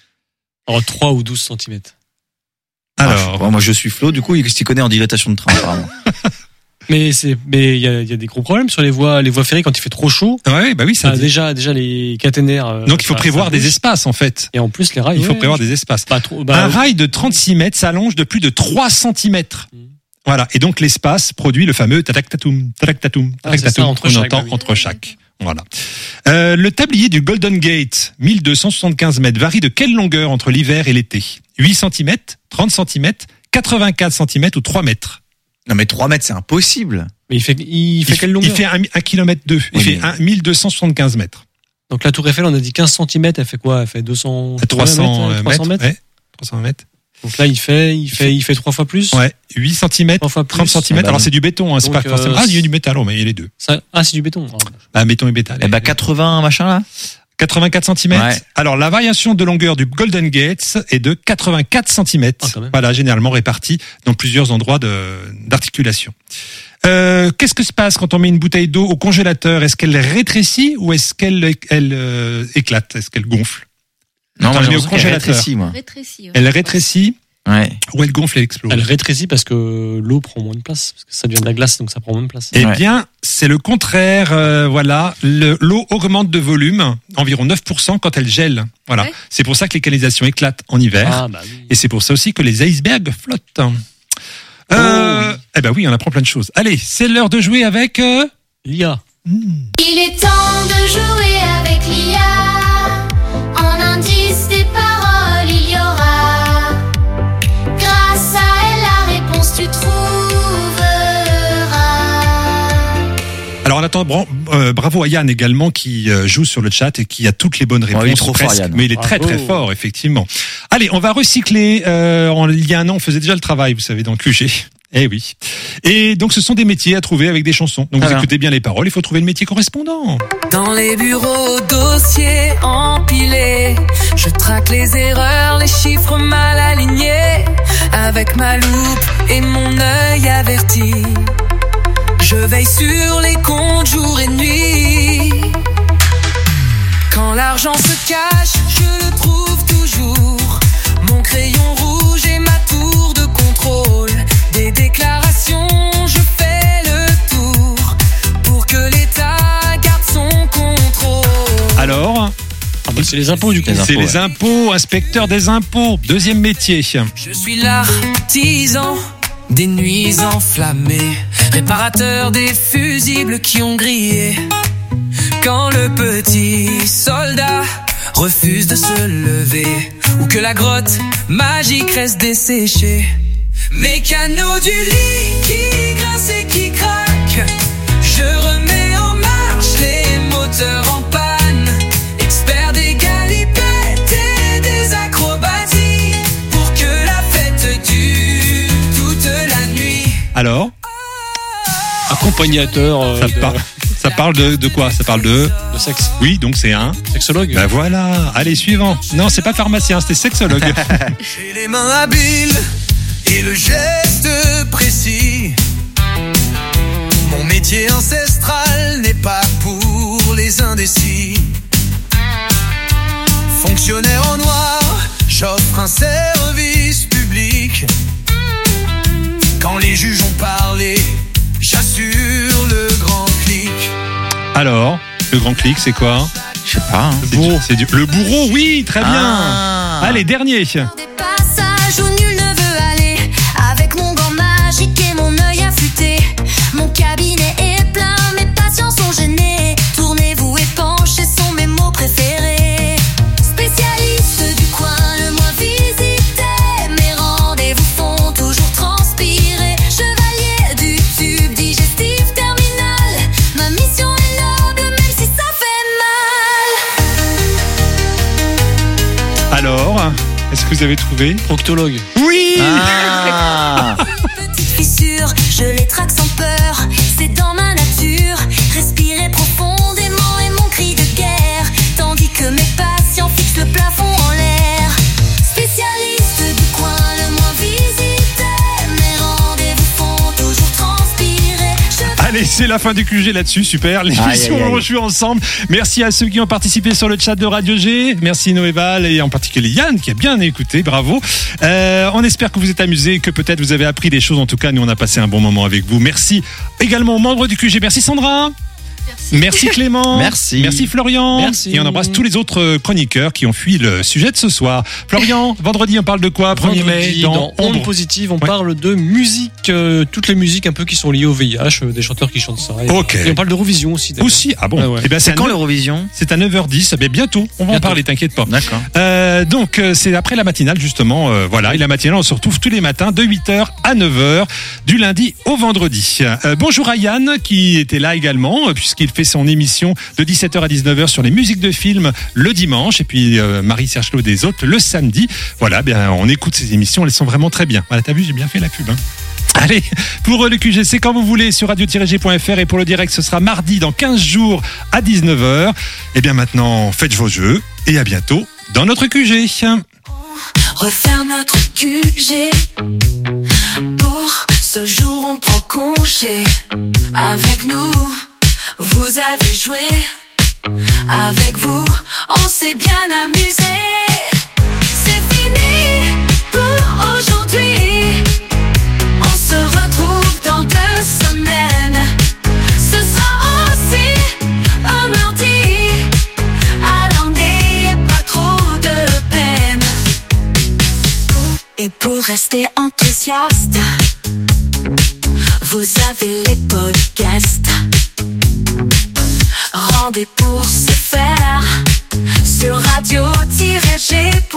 Oh, trois ou douze centimètres. Ah, je sais Alors, pas, moi, je suis Flo, du coup, il s'y connaît en dilatation de train, apparemment. Mais c'est, mais il y a, il y a des gros problèmes sur les voies, les voies ferrées quand il fait trop chaud. ouais, bah oui, ça Ah, dit. déjà, déjà les caténaires. euh, Donc il faut ça- prévoir ça des bouge. espaces en fait. Et en plus, les rails. Il faut ouais, prévoir des espaces. Pas trop. Bah, Un rail de trente-six mètres s'allonge de plus de trois centimètres. Mm. Voilà. Et donc l'espace produit le fameux tatak-tatoum, tatak-tatoum, Ah, c'est ça, tatak-tatoum entre qu'on chaque, entend bah oui. entre chaque. Voilà. Euh, le tablier du Golden Gate, mille deux cent soixante-quinze mètres, varie de quelle longueur entre l'hiver et l'été? huit centimètres, trente centimètres, quatre-vingt-quatre centimètres ou trois mètres? Non, mais trois mètres, c'est impossible. Mais il fait, il fait il, quelle longueur? il fait un, un kilomètre deux. Il Oui, fait mais- un, mille deux cent soixante-quinze mètres. Donc la tour Eiffel, on a dit quinze centimètres, elle fait quoi? Elle fait deux cents, trois cents mètres, mètres. trois cents mètres. Ouais, trois cents mètres. Donc là, il fait, il fait, il fait trois fois plus. Ouais, huit centimètres, Trois fois plus. trente centimètres. Ah bah Alors non. c'est du béton, hein, c'est Donc, pas forcément. euh, Ah, il y a du métal, oh, mais il y a les deux. Ça, ah, c'est du béton. Ah, Ah, béton et métal. Eh ben, quatre-vingts, machin, là. quatre-vingt-quatre centimètres. Ouais. Alors, la variation de longueur du Golden Gate est de quatre-vingt-quatre centimètres. Ah, quand même. Voilà, généralement répartie dans plusieurs endroits de, d'articulation. Euh, qu'est-ce que se passe quand on met une bouteille d'eau au congélateur? Est-ce qu'elle rétrécit ou est-ce qu'elle elle, euh, éclate? Est-ce qu'elle gonfle? Non, Attends, moi, je j'ai mets au l'impression qu'elle congélateur. rétrécit, moi. Rétréci. ouais. Elle rétrécit. Ouais. Ou elle gonfle et explose. Elle rétrécit parce que l'eau prend moins de place, parce que ça devient de la glace, donc ça prend moins de place. Eh Ouais. bien, c'est le contraire. euh, voilà, Le- l'eau augmente de volume, environ neuf pour cent quand elle gèle. Voilà, Ouais. c'est pour ça que les canalisations éclatent en hiver, Ah bah oui. et c'est pour ça aussi que les icebergs flottent. Euh, Oh, Eh ben oui, on apprend plein de choses. Allez, c'est l'heure de jouer avec. Euh... L'I A. Il est temps de jouer avec l'I A. En indice des paroles, il y aura. Grâce à elle, la réponse tu trouveras. Alors, en attendant, bra- euh, bravo à Yann également qui euh, joue sur le chat et qui a toutes les bonnes réponses. Ouais, il est trop fort, presque. Yann. Mais il est très Bravo. très fort, effectivement. Allez, on va recycler. Euh, en- il y a un an, on faisait déjà le travail, vous savez, dans le Q G. Eh oui. Et donc, ce sont des métiers à trouver avec des chansons. Donc, Ah vous bien. écoutez bien les paroles, il faut trouver le métier correspondant. Dans les bureaux, dossiers empilés, je traque les erreurs, les chiffres mal alignés. Avec ma loupe et mon œil averti, je veille sur les comptes jour et nuit. Quand l'argent se cache, je le trouve toujours. Mon crayon rouge et ma tour de contrôle. Des déclarations, je fais le tour pour que l'État garde son contrôle. Alors, Ah bah c'est les impôts du coup. Les impôts, c'est les ouais. impôts, inspecteur des impôts. Deuxième métier. Je suis l'artisan des nuits enflammées, réparateur des fusibles qui ont grillé. Quand le petit soldat refuse de se lever, ou que la grotte magique reste desséchée. Mécano du lit qui grince et qui craque, je remets en marche les moteurs en panne. Expert des galipettes et des acrobaties, pour que la fête dure toute la nuit. Alors, Accompagnateur euh, ça, de, par- ça parle de, de quoi? Ça parle de... de sexe. Oui, donc c'est un... Sexologue. Ben voilà. Allez, suivant. Non, c'est pas pharmacien, c'était sexologue. J'ai les mains habiles et le geste précis. Mon métier ancestral n'est pas pour les indécis. Fonctionnaire en noir, j'offre un service public. Quand les juges ont parlé, j'assure le grand clic. Alors, le grand clic, c'est quoi? Je sais pas. hein. C'est du- c'est du- Le bourreau, oui, très bien. Ah. Allez, dernier. Des passages où nul ne veut aller. Avec mon gant magique et mon œil affûté. Mon cabinet est plein, mes patients sont gênés. Tournez-vous et penchez sont mes mots préférés. Spécialiste du coin le moins visité. Mes rendez-vous font toujours transpirer. Chevalier du tube digestif terminal. Ma mission est noble même si ça fait mal. Alors, est-ce que vous avez trouvé? Proctologue. Oui. Ah. Petite fissure, je les traque sans peur. C'est dans ma nature. Respirer profondément est mon cri de guerre. Tandis que mes patients fixent le plafond en l'air. Spécialiste du coin le moins visité. Mes rendez-vous font toujours transpirer. Je Allez, c'est la fin du Q G là-dessus, super. L'émission, Aïe, aïe, aïe. on rejoue ensemble. Merci à ceux qui ont participé sur le chat de Radio G. Merci Noéval et en particulier Yann qui a bien écouté, bravo. Euh, on espère que vous êtes amusés, que peut-être vous avez appris des choses. En tout cas, nous on a passé un bon moment avec vous. Merci également aux membres du Q G. Merci Sandra. Merci Clément. Merci. Merci Florian. Merci. Et on embrasse tous les autres euh, chroniqueurs qui ont fui le sujet de ce soir. Florian, vendredi, on parle de quoi? premier mai, Vendredi, dans, dans Ombre. Onde Positive, on Ouais. parle de musique, euh, toutes les musiques un peu qui sont liées au V I H, euh, des chanteurs qui chantent ça. Et, Ok. et on parle d'Eurovision aussi. d'ailleurs. Aussi, ah bon. Ah ouais. Eh ben, C'est à quand neuf- l'Eurovision? C'est à neuf heures dix, mais bientôt, on va en Bientôt. parler, t'inquiète pas. D'accord. Euh, donc euh, c'est après la matinale justement, euh, voilà, et la matinale on se retrouve tous les matins de huit heures à neuf heures, du lundi au vendredi. Euh, bonjour à Yann qui était là également, euh, puisqu'il fait son émission de dix-sept heures à dix-neuf heures sur les musiques de films le dimanche, et puis euh, Marie-Serge Claude des autres le samedi. Voilà, bien on écoute ces émissions, elles sont vraiment très bien. Voilà, t'as vu, j'ai bien fait la pub. Hein. Allez, pour le Q G, c'est quand vous voulez sur radio tiret g point f r, et pour le direct, ce sera mardi dans quinze jours à dix-neuf heures. Et bien maintenant, faites vos jeux et à bientôt dans notre Q G. refaire notre Q G. Pour ce jour, on prend congé. Avec nous, vous avez joué. Avec vous, on s'est bien amusé. C'est fini pour aujourd'hui. Et pour rester enthousiaste, vous avez les podcasts. Rendez pour ce faire sur radio tiret g